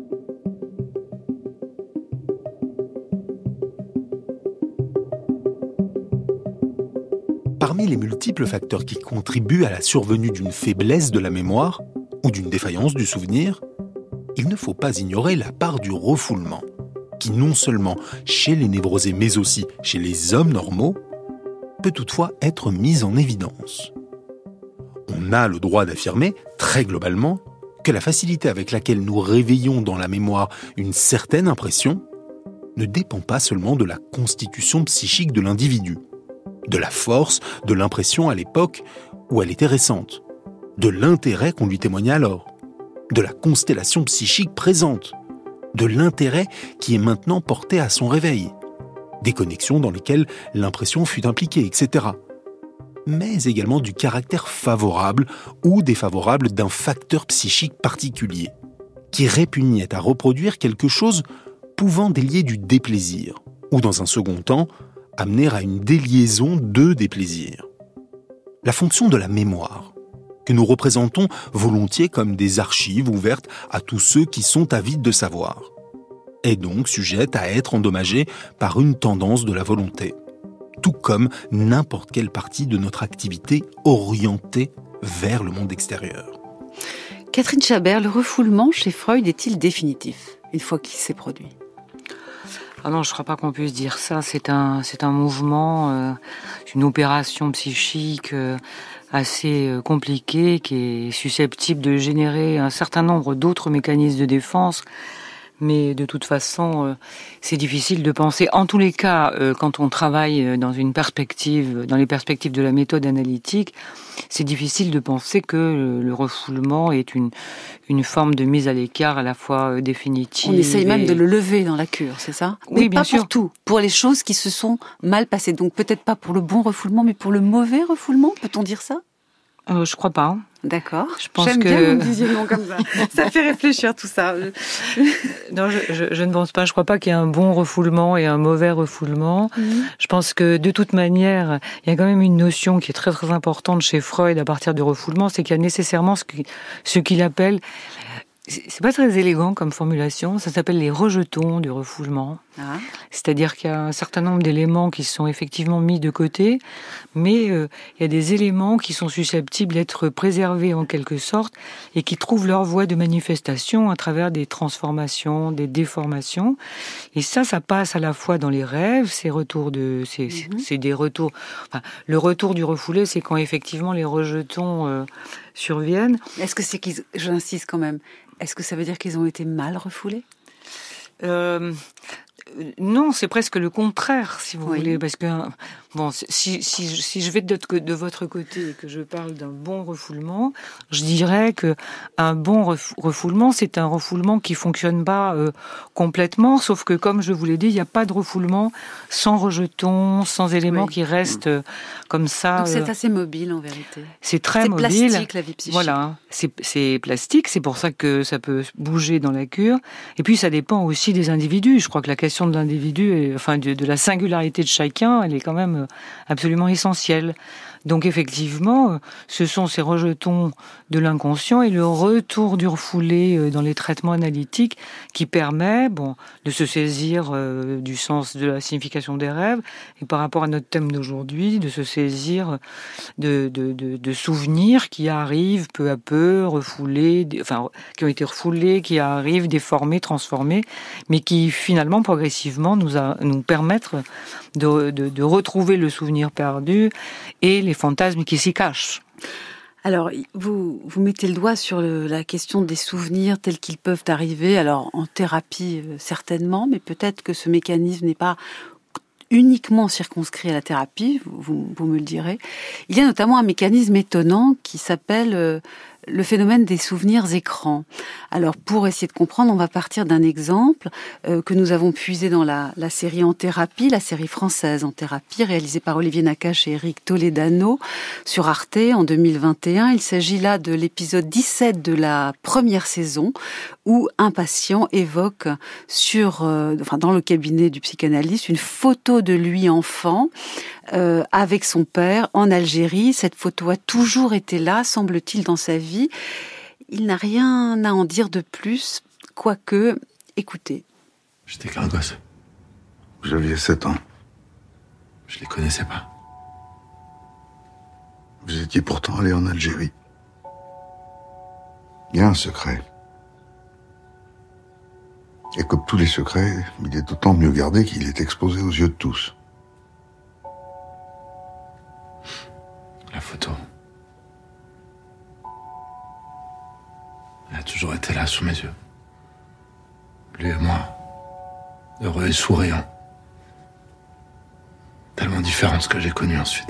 Parmi les multiples facteurs qui contribuent à la survenue d'une faiblesse de la mémoire ou d'une défaillance du souvenir, il ne faut pas ignorer la part du refoulement, qui non seulement chez les névrosés mais aussi chez les hommes normaux, peut toutefois être mise en évidence. On On a le droit d'affirmer, très globalement, que la facilité avec laquelle nous réveillons dans la mémoire une certaine impression ne dépend pas seulement de la constitution psychique de l'individu, de la force de l'impression à l'époque où elle était récente, de l'intérêt qu'on lui témoignait alors, de la constellation psychique présente, de l'intérêt qui est maintenant porté à son réveil, des connexions dans lesquelles l'impression fut impliquée, etc. Mais également du caractère favorable ou défavorable d'un facteur psychique particulier, qui répugnait à reproduire quelque chose pouvant délier du déplaisir, ou dans un second temps, amener à une déliaison de déplaisir. La fonction de la mémoire, que nous représentons volontiers comme des archives ouvertes à tous ceux qui sont avides de savoir, est donc sujette à être endommagée par une tendance de la volonté, tout comme n'importe quelle partie de notre activité orientée vers le monde extérieur. Catherine Chabert, le refoulement chez Freud est-il définitif, une fois qu'il s'est produit ? Ah non, je ne crois pas qu'on puisse dire ça. C'est un mouvement, une opération psychique assez compliquée qui est susceptible de générer un certain nombre d'autres mécanismes de défense. Mais de toute façon, c'est difficile de penser. En tous les cas, quand on travaille dans les perspectives de la méthode analytique, c'est difficile de penser que le refoulement est une forme de mise à l'écart à la fois définitive. On essaye même de le lever dans la cure, c'est ça ? Oui, bien sûr. Pas pour tout, pour les choses qui se sont mal passées. Donc peut-être pas pour le bon refoulement, mais pour le mauvais refoulement, peut-on dire ça ? Je crois pas. D'accord. Je pense J'aime que bien que vous me disiez non comme ça. Ça fait réfléchir tout ça. Non, je ne pense pas. Je crois pas qu'il y ait un bon refoulement et un mauvais refoulement. Je pense que de toute manière, il y a quand même une notion qui est très très importante chez Freud à partir du refoulement, c'est qu'il y a nécessairement ce qu'il appelle, c'est pas très élégant comme formulation, ça s'appelle les rejetons du refoulement. Ah. C'est-à-dire qu'il y a un certain nombre d'éléments qui sont effectivement mis de côté, mais il y a des éléments qui sont susceptibles d'être préservés en quelque sorte et qui trouvent leur voie de manifestation à travers des transformations, des déformations. Et ça passe à la fois dans les rêves, c'est des retours. Enfin, le retour du refoulé, c'est quand effectivement les rejetons surviennent. Est-ce que j'insiste quand même, est-ce que ça veut dire qu'ils ont été mal refoulés ? Non, c'est presque le contraire, si vous voulez, parce que bon, si je vais de votre côté et que je parle d'un bon refoulement, je dirais que un bon refoulement, c'est un refoulement qui fonctionne pas complètement, sauf que comme je vous l'ai dit, il n'y a pas de refoulement sans rejetons, sans éléments qui restent comme ça. Donc c'est assez mobile en vérité. C'est très mobile. C'est plastique la vie psychique. Voilà, c'est plastique, c'est pour ça que ça peut bouger dans la cure. Et puis ça dépend aussi des individus. Je crois que la question de l'individu, de la singularité de chacun, elle est quand même absolument essentielle. Donc effectivement, ce sont ces rejetons de l'inconscient et le retour du refoulé dans les traitements analytiques qui permet de se saisir du sens de la signification des rêves et par rapport à notre thème d'aujourd'hui, de se saisir de souvenirs qui arrivent peu à peu, refoulés, qui ont été refoulés, qui arrivent déformés, transformés, mais qui finalement progressivement nous permettent de retrouver le souvenir perdu et les fantasmes qui s'y cachent. Alors, vous mettez le doigt sur la question des souvenirs tels qu'ils peuvent arriver, alors en thérapie certainement, mais peut-être que ce mécanisme n'est pas uniquement circonscrit à la thérapie, vous me le direz. Il y a notamment un mécanisme étonnant qui s'appelle le phénomène des souvenirs écrans. Alors, pour essayer de comprendre, on va partir d'un exemple que nous avons puisé dans la série En thérapie, la série française En thérapie, réalisée par Olivier Nakache et Eric Toledano sur Arte en 2021. Il s'agit là de l'épisode 17 de la première saison où un patient évoque dans le cabinet du psychanalyste une photo de lui enfant avec son père en Algérie. Cette photo a toujours été là, semble-t-il, dans sa vie. Il n'a rien à en dire de plus, quoique, écoutez. J'étais qu'un gosse. Vous aviez 7 ans. Je les connaissais pas. Vous étiez pourtant allé en Algérie. Il y a un secret. Et comme tous les secrets, il est d'autant mieux gardé qu'il est exposé aux yeux de tous. La photo. Il a toujours été là, sous mes yeux. Lui et moi, heureux et souriants. Tellement différent de ce que j'ai connu ensuite.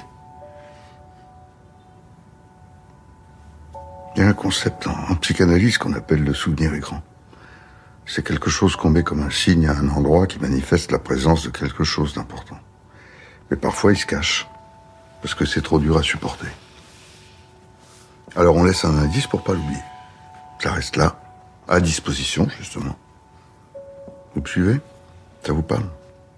Il y a un concept en psychanalyse qu'on appelle le souvenir écran. C'est quelque chose qu'on met comme un signe à un endroit qui manifeste la présence de quelque chose d'important. Mais parfois il se cache, parce que c'est trop dur à supporter. Alors on laisse un indice pour pas l'oublier. Ça reste là, à disposition justement. Vous me suivez? Ça vous parle?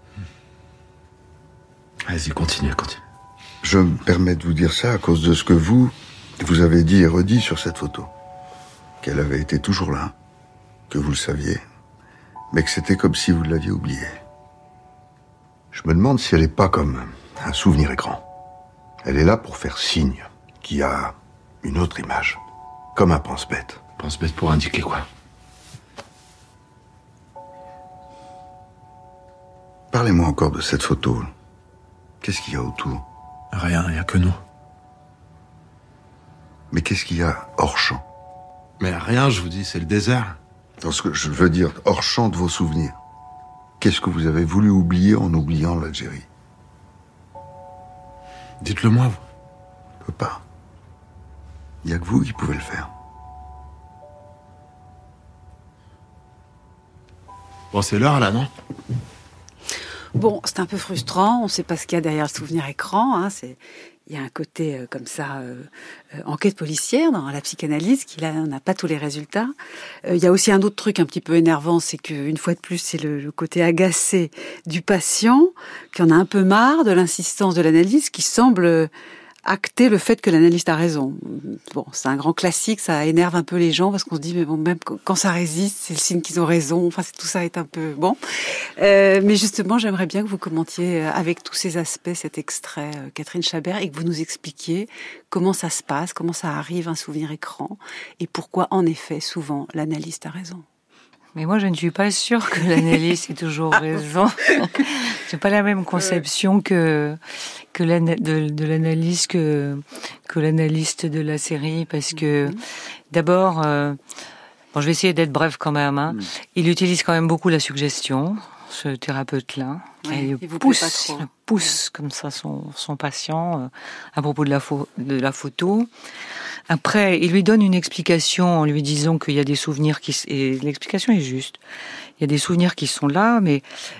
Vas-y, continue. Je me permets de vous dire ça à cause de ce que vous avez dit et redit sur cette photo. Qu'elle avait été toujours là, que vous le saviez, mais que c'était comme si vous l'aviez oubliée. Je me demande si elle n'est pas comme un souvenir écran. Elle est là pour faire signe qu'il y a une autre image, comme un pense-bête. Pense-bête pour indiquer quoi? Parlez-moi encore de cette photo. Qu'est-ce qu'il y a autour? Rien, il n'y a que nous. Mais qu'est-ce qu'il y a hors champ? Mais rien, je vous dis, c'est le désert. Dans ce que je veux dire, hors champ de vos souvenirs. Qu'est-ce que vous avez voulu oublier en oubliant l'Algérie? Dites-le moi, vous. Je peux pas. Il n'y a que vous qui pouvez le faire. Bon, c'est l'heure, là, non? Bon, c'est un peu frustrant, on ne sait pas ce qu'il y a derrière le souvenir écran. Il y a un côté comme ça, enquête policière dans la psychanalyse, qui là n'a pas tous les résultats. Il y a aussi un autre truc un petit peu énervant, c'est qu'une fois de plus, c'est le côté agacé du patient, qui en a un peu marre de l'insistance de l'analyse, qui semble acter le fait que l'analyste a raison. Bon, c'est un grand classique, ça énerve un peu les gens parce qu'on se dit mais bon, même quand ça résiste, c'est le signe qu'ils ont raison. Enfin, tout ça est un peu bon. Mais justement, j'aimerais bien que vous commentiez avec tous ces aspects cet extrait, Catherine Chabert, et que vous nous expliquiez comment ça se passe, comment ça arrive un souvenir écran, et pourquoi en effet souvent l'analyste a raison. Mais moi, je ne suis pas sûre que l'analyste ait toujours raison. C'est pas la même conception de l'analyse que l'analyste de la série, parce que d'abord, bon, je vais essayer d'être bref quand même. Hein. Il utilise quand même beaucoup la suggestion, ce thérapeute-là. Ouais, il pousse comme ça son patient à propos de la photo. Après, il lui donne une explication en lui disant qu'il y a des souvenirs et l'explication est juste. Il y a des souvenirs qui sont là, mais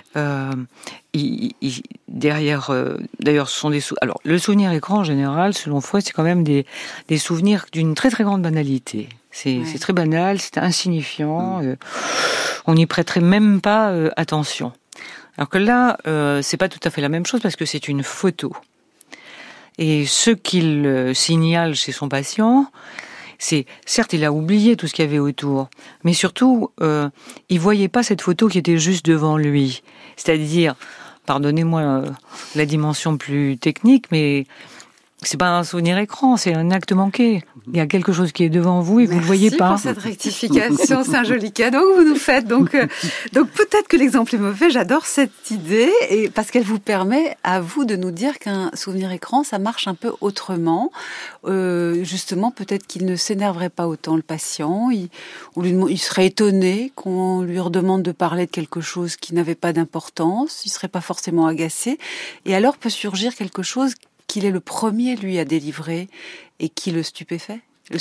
derrière, d'ailleurs, ce sont alors, le souvenir écran en général, selon Freud, c'est quand même des souvenirs d'une très très grande banalité. C'est très banal, c'est insignifiant. On n'y prêterait même pas attention. Alors que là, c'est pas tout à fait la même chose parce que c'est une photo. Et ce qu'il signale chez son patient, c'est, certes, il a oublié tout ce qu'il y avait autour, mais surtout, il voyait pas cette photo qui était juste devant lui. C'est-à-dire, pardonnez-moi la dimension plus technique, mais c'est pas un souvenir écran, c'est un acte manqué. Il y a quelque chose qui est devant vous et vous ne le voyez pas. Merci pour cette rectification, c'est un joli cadeau que vous nous faites. Donc peut-être que l'exemple est mauvais, j'adore cette idée, et parce qu'elle vous permet à vous de nous dire qu'un souvenir écran, ça marche un peu autrement. Justement, peut-être qu'il ne s'énerverait pas autant le patient, il serait étonné qu'on lui redemande de parler de quelque chose qui n'avait pas d'importance, il serait pas forcément agacé, et alors peut surgir quelque chose qu'il est le premier, lui, à délivrer et qui le stupéfie.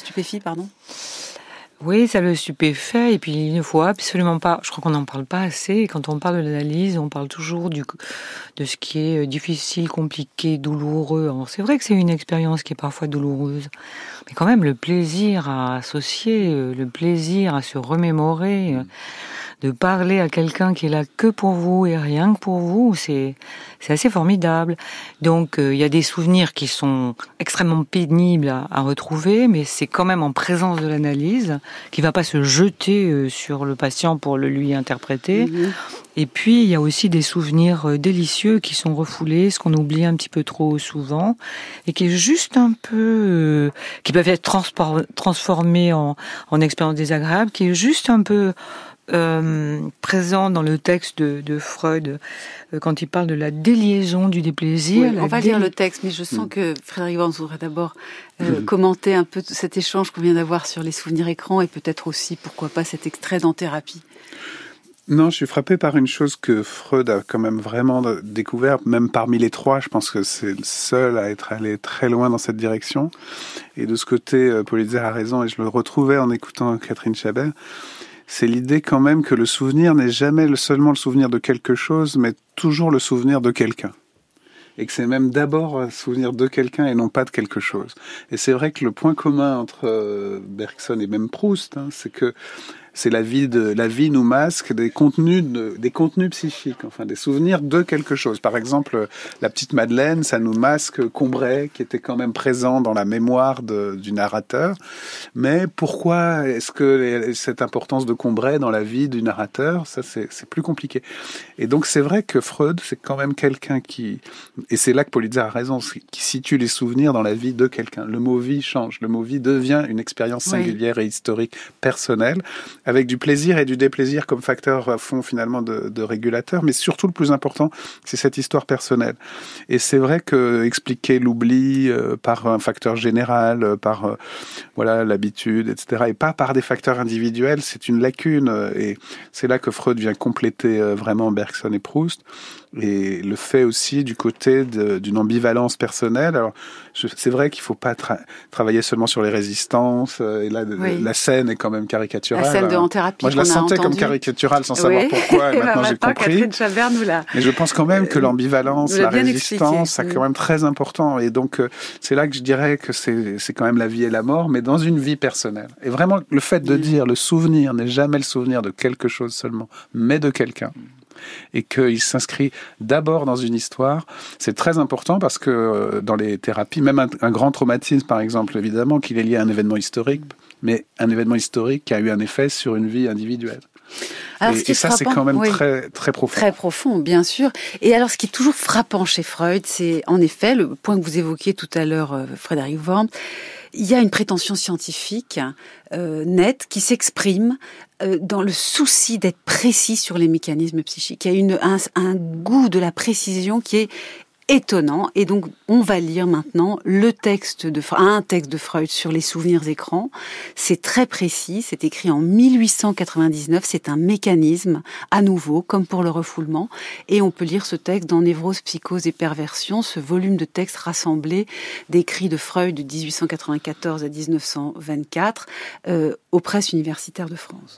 Oui, ça le stupéfait, et puis il ne faut absolument pas, je crois qu'on n'en parle pas assez, et quand on parle de l'analyse, on parle toujours de ce qui est difficile, compliqué, douloureux. Alors, c'est vrai que c'est une expérience qui est parfois douloureuse, mais quand même le plaisir à associer, le plaisir à se remémorer, de parler à quelqu'un qui est là que pour vous et rien que pour vous, c'est assez formidable. Donc il y a des souvenirs qui sont extrêmement pénibles à retrouver, mais c'est quand même en présence de l'analyse qui va pas se jeter sur le patient pour le lui interpréter. Et puis il y a aussi des souvenirs délicieux qui sont refoulés, ce qu'on oublie un petit peu trop souvent, et qui est juste un peu, qui peuvent être transformés en expériences désagréables, qui est juste un peu présent dans le texte de Freud quand il parle de la déliaison du déplaisir. Oui, on va lire le texte, mais je sens que Frédéric Worms voudrait d'abord commenter un peu cet échange qu'on vient d'avoir sur les souvenirs écrans et peut-être aussi, pourquoi pas, cet extrait dans Thérapie. Non, je suis frappé par une chose que Freud a quand même vraiment découvert, même parmi les trois. Je pense que c'est le seul à être allé très loin dans cette direction. Et de ce côté, Polyzer a raison, et je le retrouvais en écoutant Catherine Chabert. C'est l'idée quand même que le souvenir n'est jamais seulement le souvenir de quelque chose, mais toujours le souvenir de quelqu'un. Et que c'est même d'abord un souvenir de quelqu'un et non pas de quelque chose. Et c'est vrai que le point commun entre Bergson et même Proust, c'est que c'est la vie nous masque des contenus psychiques, enfin des souvenirs de quelque chose. Par exemple, la petite Madeleine, ça nous masque Combray, qui était quand même présent dans la mémoire du narrateur. Mais pourquoi est-ce que cette importance de Combray dans la vie du narrateur, ça c'est plus compliqué. Et donc c'est vrai que Freud, c'est quand même quelqu'un et c'est là que Polyzer a raison, qui situe les souvenirs dans la vie de quelqu'un. Le mot vie change, le mot vie devient une expérience singulière et historique personnelle, avec du plaisir et du déplaisir comme facteur à fond finalement de régulateur, mais surtout le plus important, c'est cette histoire personnelle. Et c'est vrai que expliquer l'oubli par un facteur général, par l'habitude, etc., et pas par des facteurs individuels, c'est une lacune. Et c'est là que Freud vient compléter vraiment Bergson et Proust. Et le fait aussi du côté d'une ambivalence personnelle. Alors, c'est vrai qu'il faut pas travailler seulement sur les résistances. Et là, la scène est quand même caricaturale. La scène de En Thérapie. Moi, je la sentais comme caricaturale sans savoir pourquoi. Et maintenant, j'ai compris. Catherine Chabert nous l'a. Mais je pense quand même que l'ambivalence, la résistance, c'est quand même très important. Et donc, c'est là que je dirais que c'est quand même la vie et la mort, mais dans une vie personnelle. Et vraiment, le fait de dire le souvenir n'est jamais le souvenir de quelque chose seulement, mais de quelqu'un. Et qu'il s'inscrit d'abord dans une histoire, c'est très important parce que dans les thérapies, même un grand traumatisme par exemple, évidemment qu'il est lié à un événement historique, mais un événement historique qui a eu un effet sur une vie individuelle. Alors, et ça, c'est quand même très, très profond. Très profond, bien sûr. Et alors, ce qui est toujours frappant chez Freud, c'est en effet le point que vous évoquiez tout à l'heure, Frédéric Worms. Il y a une prétention scientifique nette qui s'exprime dans le souci d'être précis sur les mécanismes psychiques. Il y a un goût de la précision qui est étonnant. Et donc, on va lire maintenant un texte de Freud sur les souvenirs écrans. C'est très précis, c'est écrit en 1899, c'est un mécanisme, à nouveau, comme pour le refoulement. Et on peut lire ce texte dans Névrose, Psychose et Perversion, ce volume de textes rassemblés d'écrits de Freud de 1894 à 1924 aux presses universitaires de France.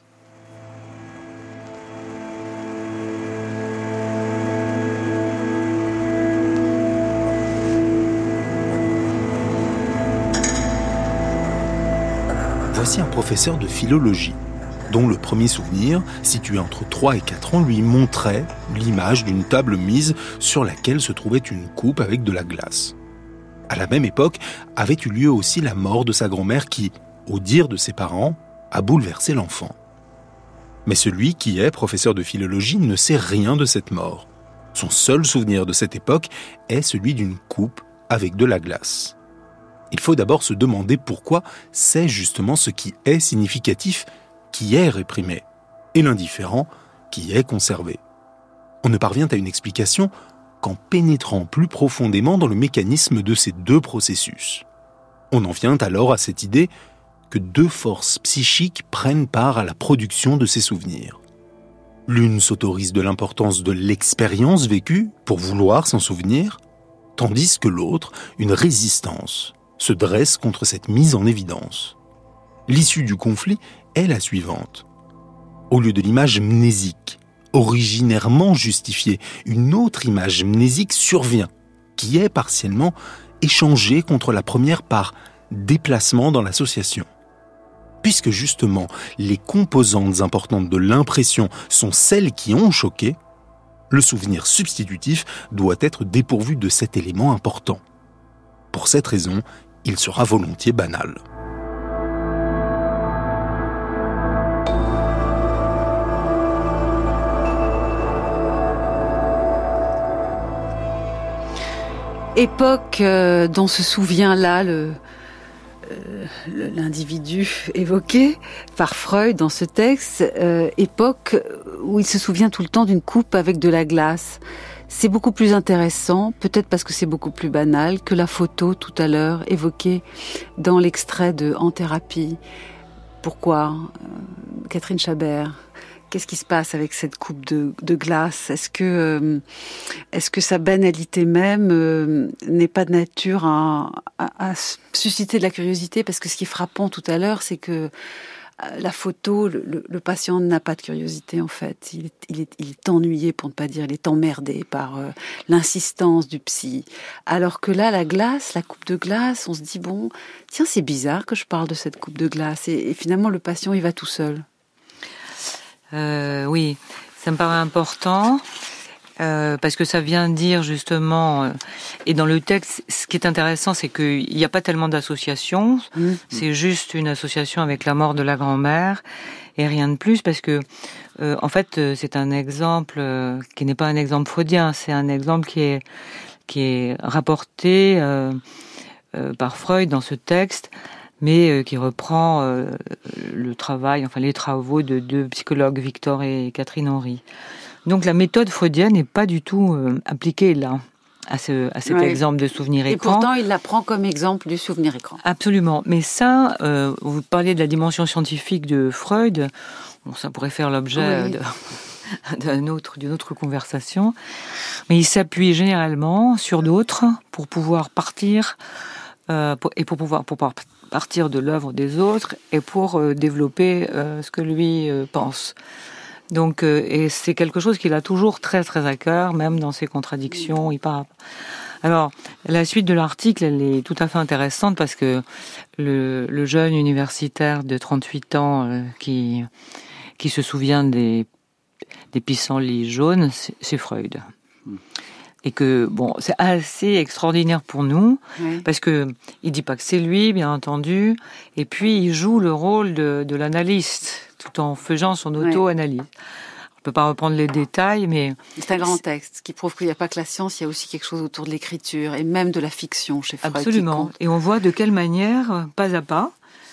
Voici un professeur de philologie, dont le premier souvenir, situé entre 3 et 4 ans, lui montrait l'image d'une table mise sur laquelle se trouvait une coupe avec de la glace. À la même époque, avait eu lieu aussi la mort de sa grand-mère qui, au dire de ses parents, a bouleversé l'enfant. Mais celui qui est professeur de philologie ne sait rien de cette mort. Son seul souvenir de cette époque est celui d'une coupe avec de la glace. Il faut d'abord se demander pourquoi c'est justement ce qui est significatif qui est réprimé et l'indifférent qui est conservé. On ne parvient à une explication qu'en pénétrant plus profondément dans le mécanisme de ces deux processus. On en vient alors à cette idée que deux forces psychiques prennent part à la production de ces souvenirs. L'une s'autorise de l'importance de l'expérience vécue pour vouloir s'en souvenir, tandis que l'autre, une résistance, se dresse contre cette mise en évidence. L'issue du conflit est la suivante. Au lieu de l'image mnésique, originairement justifiée, une autre image mnésique survient, qui est partiellement échangée contre la première par déplacement dans l'association. Puisque justement, les composantes importantes de l'impression sont celles qui ont choqué, le souvenir substitutif doit être dépourvu de cet élément important. Pour cette raison, il sera volontiers banal. Époque dont se souvient là l'individu évoqué par Freud dans ce texte, époque où il se souvient tout le temps d'une coupe avec de la glace. C'est beaucoup plus intéressant, peut-être parce que c'est beaucoup plus banal, que la photo tout à l'heure évoquée dans l'extrait de En thérapie. Pourquoi, Catherine Chabert ? Qu'est-ce qui se passe avec cette coupe de glace ? Est-ce que sa banalité même n'est pas de nature à susciter de la curiosité ? Parce que ce qui est frappant tout à l'heure, c'est que la photo, le patient n'a pas de curiosité en fait. Il est ennuyé, pour ne pas dire, il est emmerdé par l'insistance du psy. Alors que là, la glace, la coupe de glace, on se dit bon, tiens, c'est bizarre que je parle de cette coupe de glace. Et finalement, le patient, il va tout seul. Oui, ça me paraît important. Parce que ça vient dire justement, et dans le texte, ce qui est intéressant, c'est qu'il n'y a pas tellement d'associations, c'est juste une association avec la mort de la grand-mère, et rien de plus, parce que, en fait, c'est un exemple qui n'est pas un exemple freudien, c'est un exemple qui est rapporté par Freud dans ce texte, mais qui reprend le travail, enfin les travaux de deux psychologues, Victor et Catherine Henry. Donc la méthode freudienne n'est pas du tout appliquée là, à cet exemple de souvenir-écran. Et pourtant, il la prend comme exemple du souvenir-écran. Absolument. Mais ça, vous parliez de la dimension scientifique de Freud, bon, ça pourrait faire l'objet d'une autre conversation, mais il s'appuie généralement sur d'autres pour pouvoir partir, pour pouvoir partir de l'œuvre des autres et pour développer ce que lui pense. Donc, et c'est quelque chose qu'il a toujours très très à cœur, même dans ses contradictions. Alors, la suite de l'article, elle est tout à fait intéressante parce que le jeune universitaire de 38 ans qui se souvient des pissenlits jaunes, c'est Freud. Et que, bon, c'est assez extraordinaire pour nous, parce que il dit pas que c'est lui, bien entendu, et puis il joue le rôle de l'analyste, tout en faisant son auto-analyse. On peut pas reprendre les détails, mais... C'est un grand texte qui prouve qu'il n'y a pas que la science, il y a aussi quelque chose autour de l'écriture, et même de la fiction chez Freud. Absolument. Et on voit de quelle manière, pas à pas,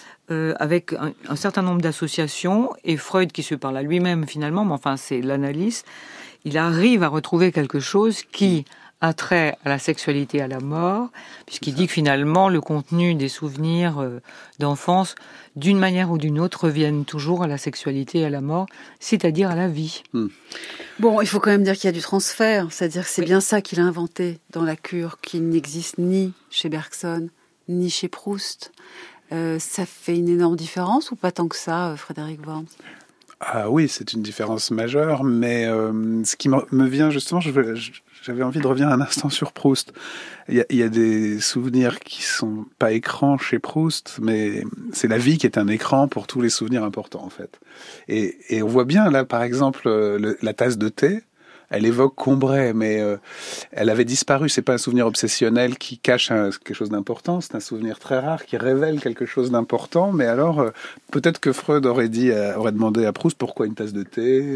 avec un certain nombre d'associations, et Freud qui se parle à lui-même finalement, mais enfin c'est l'analyse, il arrive à retrouver quelque chose qui a trait à la sexualité, à la mort, puisqu'il dit que finalement le contenu des souvenirs d'enfance, d'une manière ou d'une autre, reviennent toujours à la sexualité et à la mort, c'est-à-dire à la vie. Bon, il faut quand même dire qu'il y a du transfert, c'est-à-dire que c'est bien ça qu'il a inventé dans la cure, qui n'existe ni chez Bergson, ni chez Proust. Ça fait une énorme différence ou pas tant que ça, Frédéric Worms ? Ah oui, c'est une différence majeure, mais ce qui me vient justement, j'avais envie de revenir un instant sur Proust. Il y a des souvenirs qui sont pas écrans chez Proust, mais c'est la vie qui est un écran pour tous les souvenirs importants en fait. Et on voit bien là, par exemple, la tasse de thé. Elle évoque Combray, mais elle avait disparu. C'est pas un souvenir obsessionnel qui cache quelque chose d'important. C'est un souvenir très rare qui révèle quelque chose d'important. Mais alors, peut-être que Freud aurait demandé à Proust pourquoi une tasse de thé,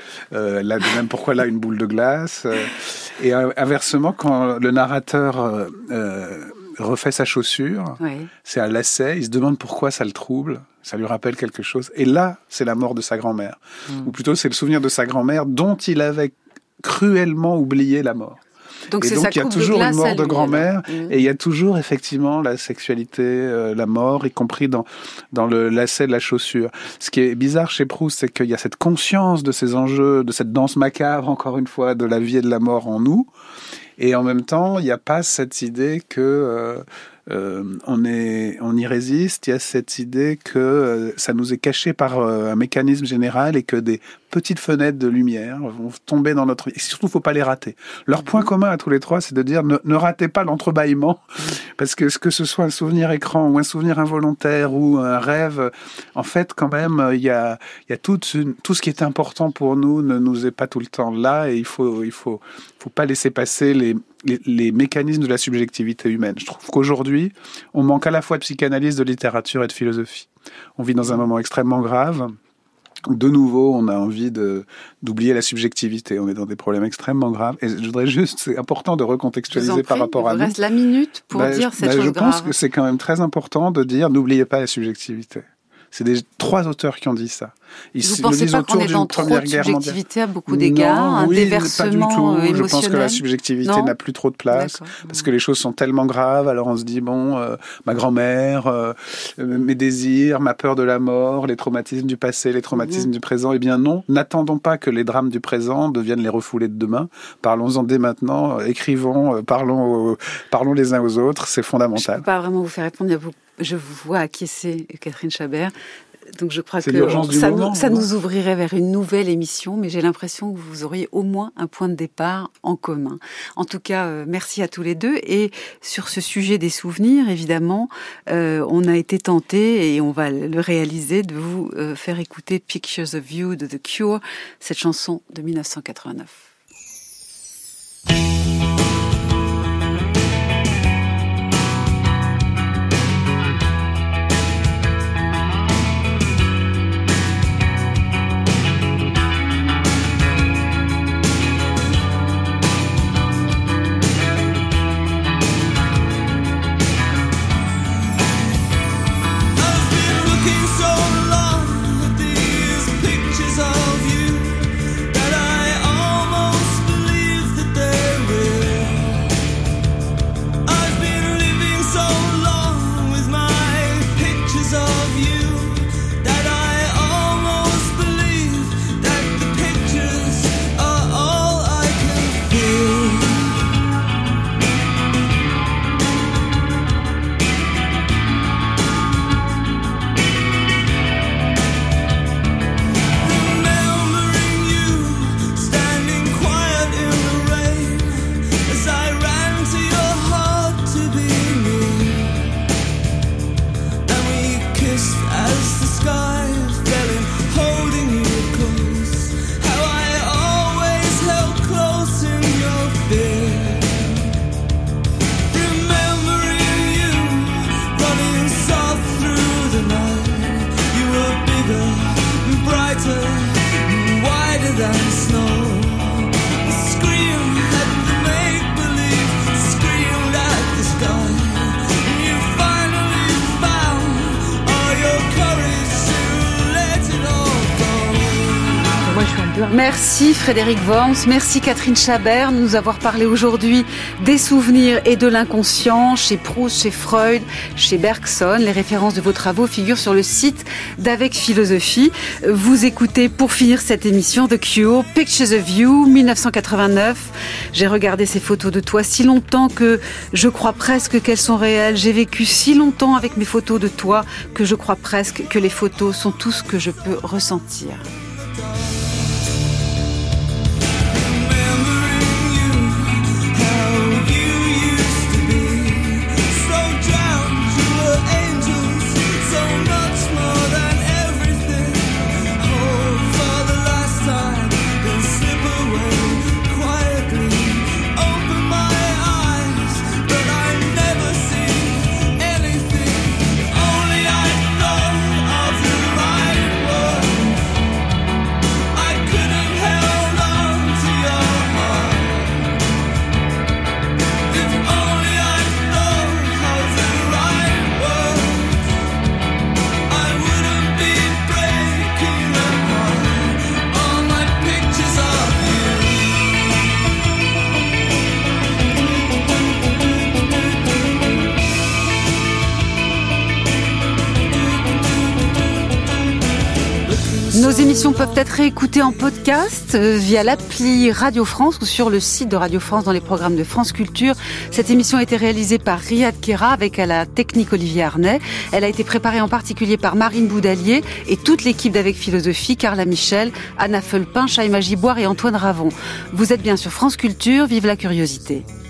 même pourquoi là une boule de glace. Et inversement, quand le narrateur refait sa chaussure, c'est un lacet. Il se demande pourquoi ça le trouble. Ça lui rappelle quelque chose. Et là, c'est la mort de sa grand-mère. Ou plutôt, c'est le souvenir de sa grand-mère dont il avait cruellement oublié la mort. Donc, il y a toujours une mort de grand-mère et il y a toujours effectivement la sexualité, la mort, y compris dans le lacet de la chaussure. Ce qui est bizarre chez Proust, c'est qu'il y a cette conscience de ces enjeux, de cette danse macabre, encore une fois, de la vie et de la mort en nous. Et en même temps, il n'y a pas cette idée que on y résiste. Il y a cette idée que ça nous est caché par un mécanisme général et que des petites fenêtres de lumière vont tomber dans notre vie. Et surtout, faut pas les rater. Leur point commun à tous les trois, c'est de dire ne ratez pas l'entrebâillement, parce que ce soit un souvenir écran ou un souvenir involontaire ou un rêve, en fait, quand même, il y a tout ce qui est important pour nous ne nous est pas tout le temps là, et il faut pas laisser passer les mécanismes de la subjectivité humaine. Je trouve qu'aujourd'hui, on manque à la fois de psychanalyse, de littérature et de philosophie. On vit dans un moment extrêmement grave. De nouveau, on a envie d'oublier la subjectivité. On est dans des problèmes extrêmement graves. Et je voudrais juste, c'est important de recontextualiser par rapport à nous. Il reste la minute pour dire cette chose grave. Je pense que c'est quand même très important de dire, n'oubliez pas la subjectivité. C'est 3 auteurs qui ont dit ça. Vous ne pensez pas qu'on est dans trop de subjectivité à beaucoup d'égards, déversement émotionnel? Je pense que la subjectivité n'a plus trop de place, parce que les choses sont tellement graves, alors on se dit, ma grand-mère, mes désirs, ma peur de la mort, les traumatismes du passé, les traumatismes du présent, eh bien non, n'attendons pas que les drames du présent deviennent les refoulés de demain, parlons-en dès maintenant, écrivons, parlons les uns aux autres, c'est fondamental. Je ne peux pas vraiment vous faire répondre, je vous vois acquiescer, Catherine Chabert. Donc je crois que ça nous ouvrirait vers une nouvelle émission, mais j'ai l'impression que vous auriez au moins un point de départ en commun. En tout cas, merci à tous les deux. Et sur ce sujet des souvenirs, évidemment, on a été tenté, et on va le réaliser, de vous faire écouter Pictures of You de The Cure, cette chanson de 1989. Merci Frédéric Worms, merci Catherine Chabert de nous avoir parlé aujourd'hui des souvenirs et de l'inconscient chez Proust, chez Freud, chez Bergson. Les références de vos travaux figurent sur le site d'Avec Philosophie. Vous écoutez pour finir cette émission The Cure, Pictures of You, 1989. J'ai regardé ces photos de toi si longtemps que je crois presque qu'elles sont réelles. J'ai vécu si longtemps avec mes photos de toi que je crois presque que les photos sont tout ce que je peux ressentir. Nos émissions peuvent être réécoutées en podcast via l'appli Radio France ou sur le site de Radio France dans les programmes de France Culture. Cette émission a été réalisée par Riyad Kera avec à la technique Olivier Arnay. Elle a été préparée en particulier par Marine Boudalier et toute l'équipe d'Avec Philosophie, Carla Michel, Anna Felpin, Chaïma Giboire et Antoine Ravon. Vous êtes bien sur France Culture, vive la curiosité.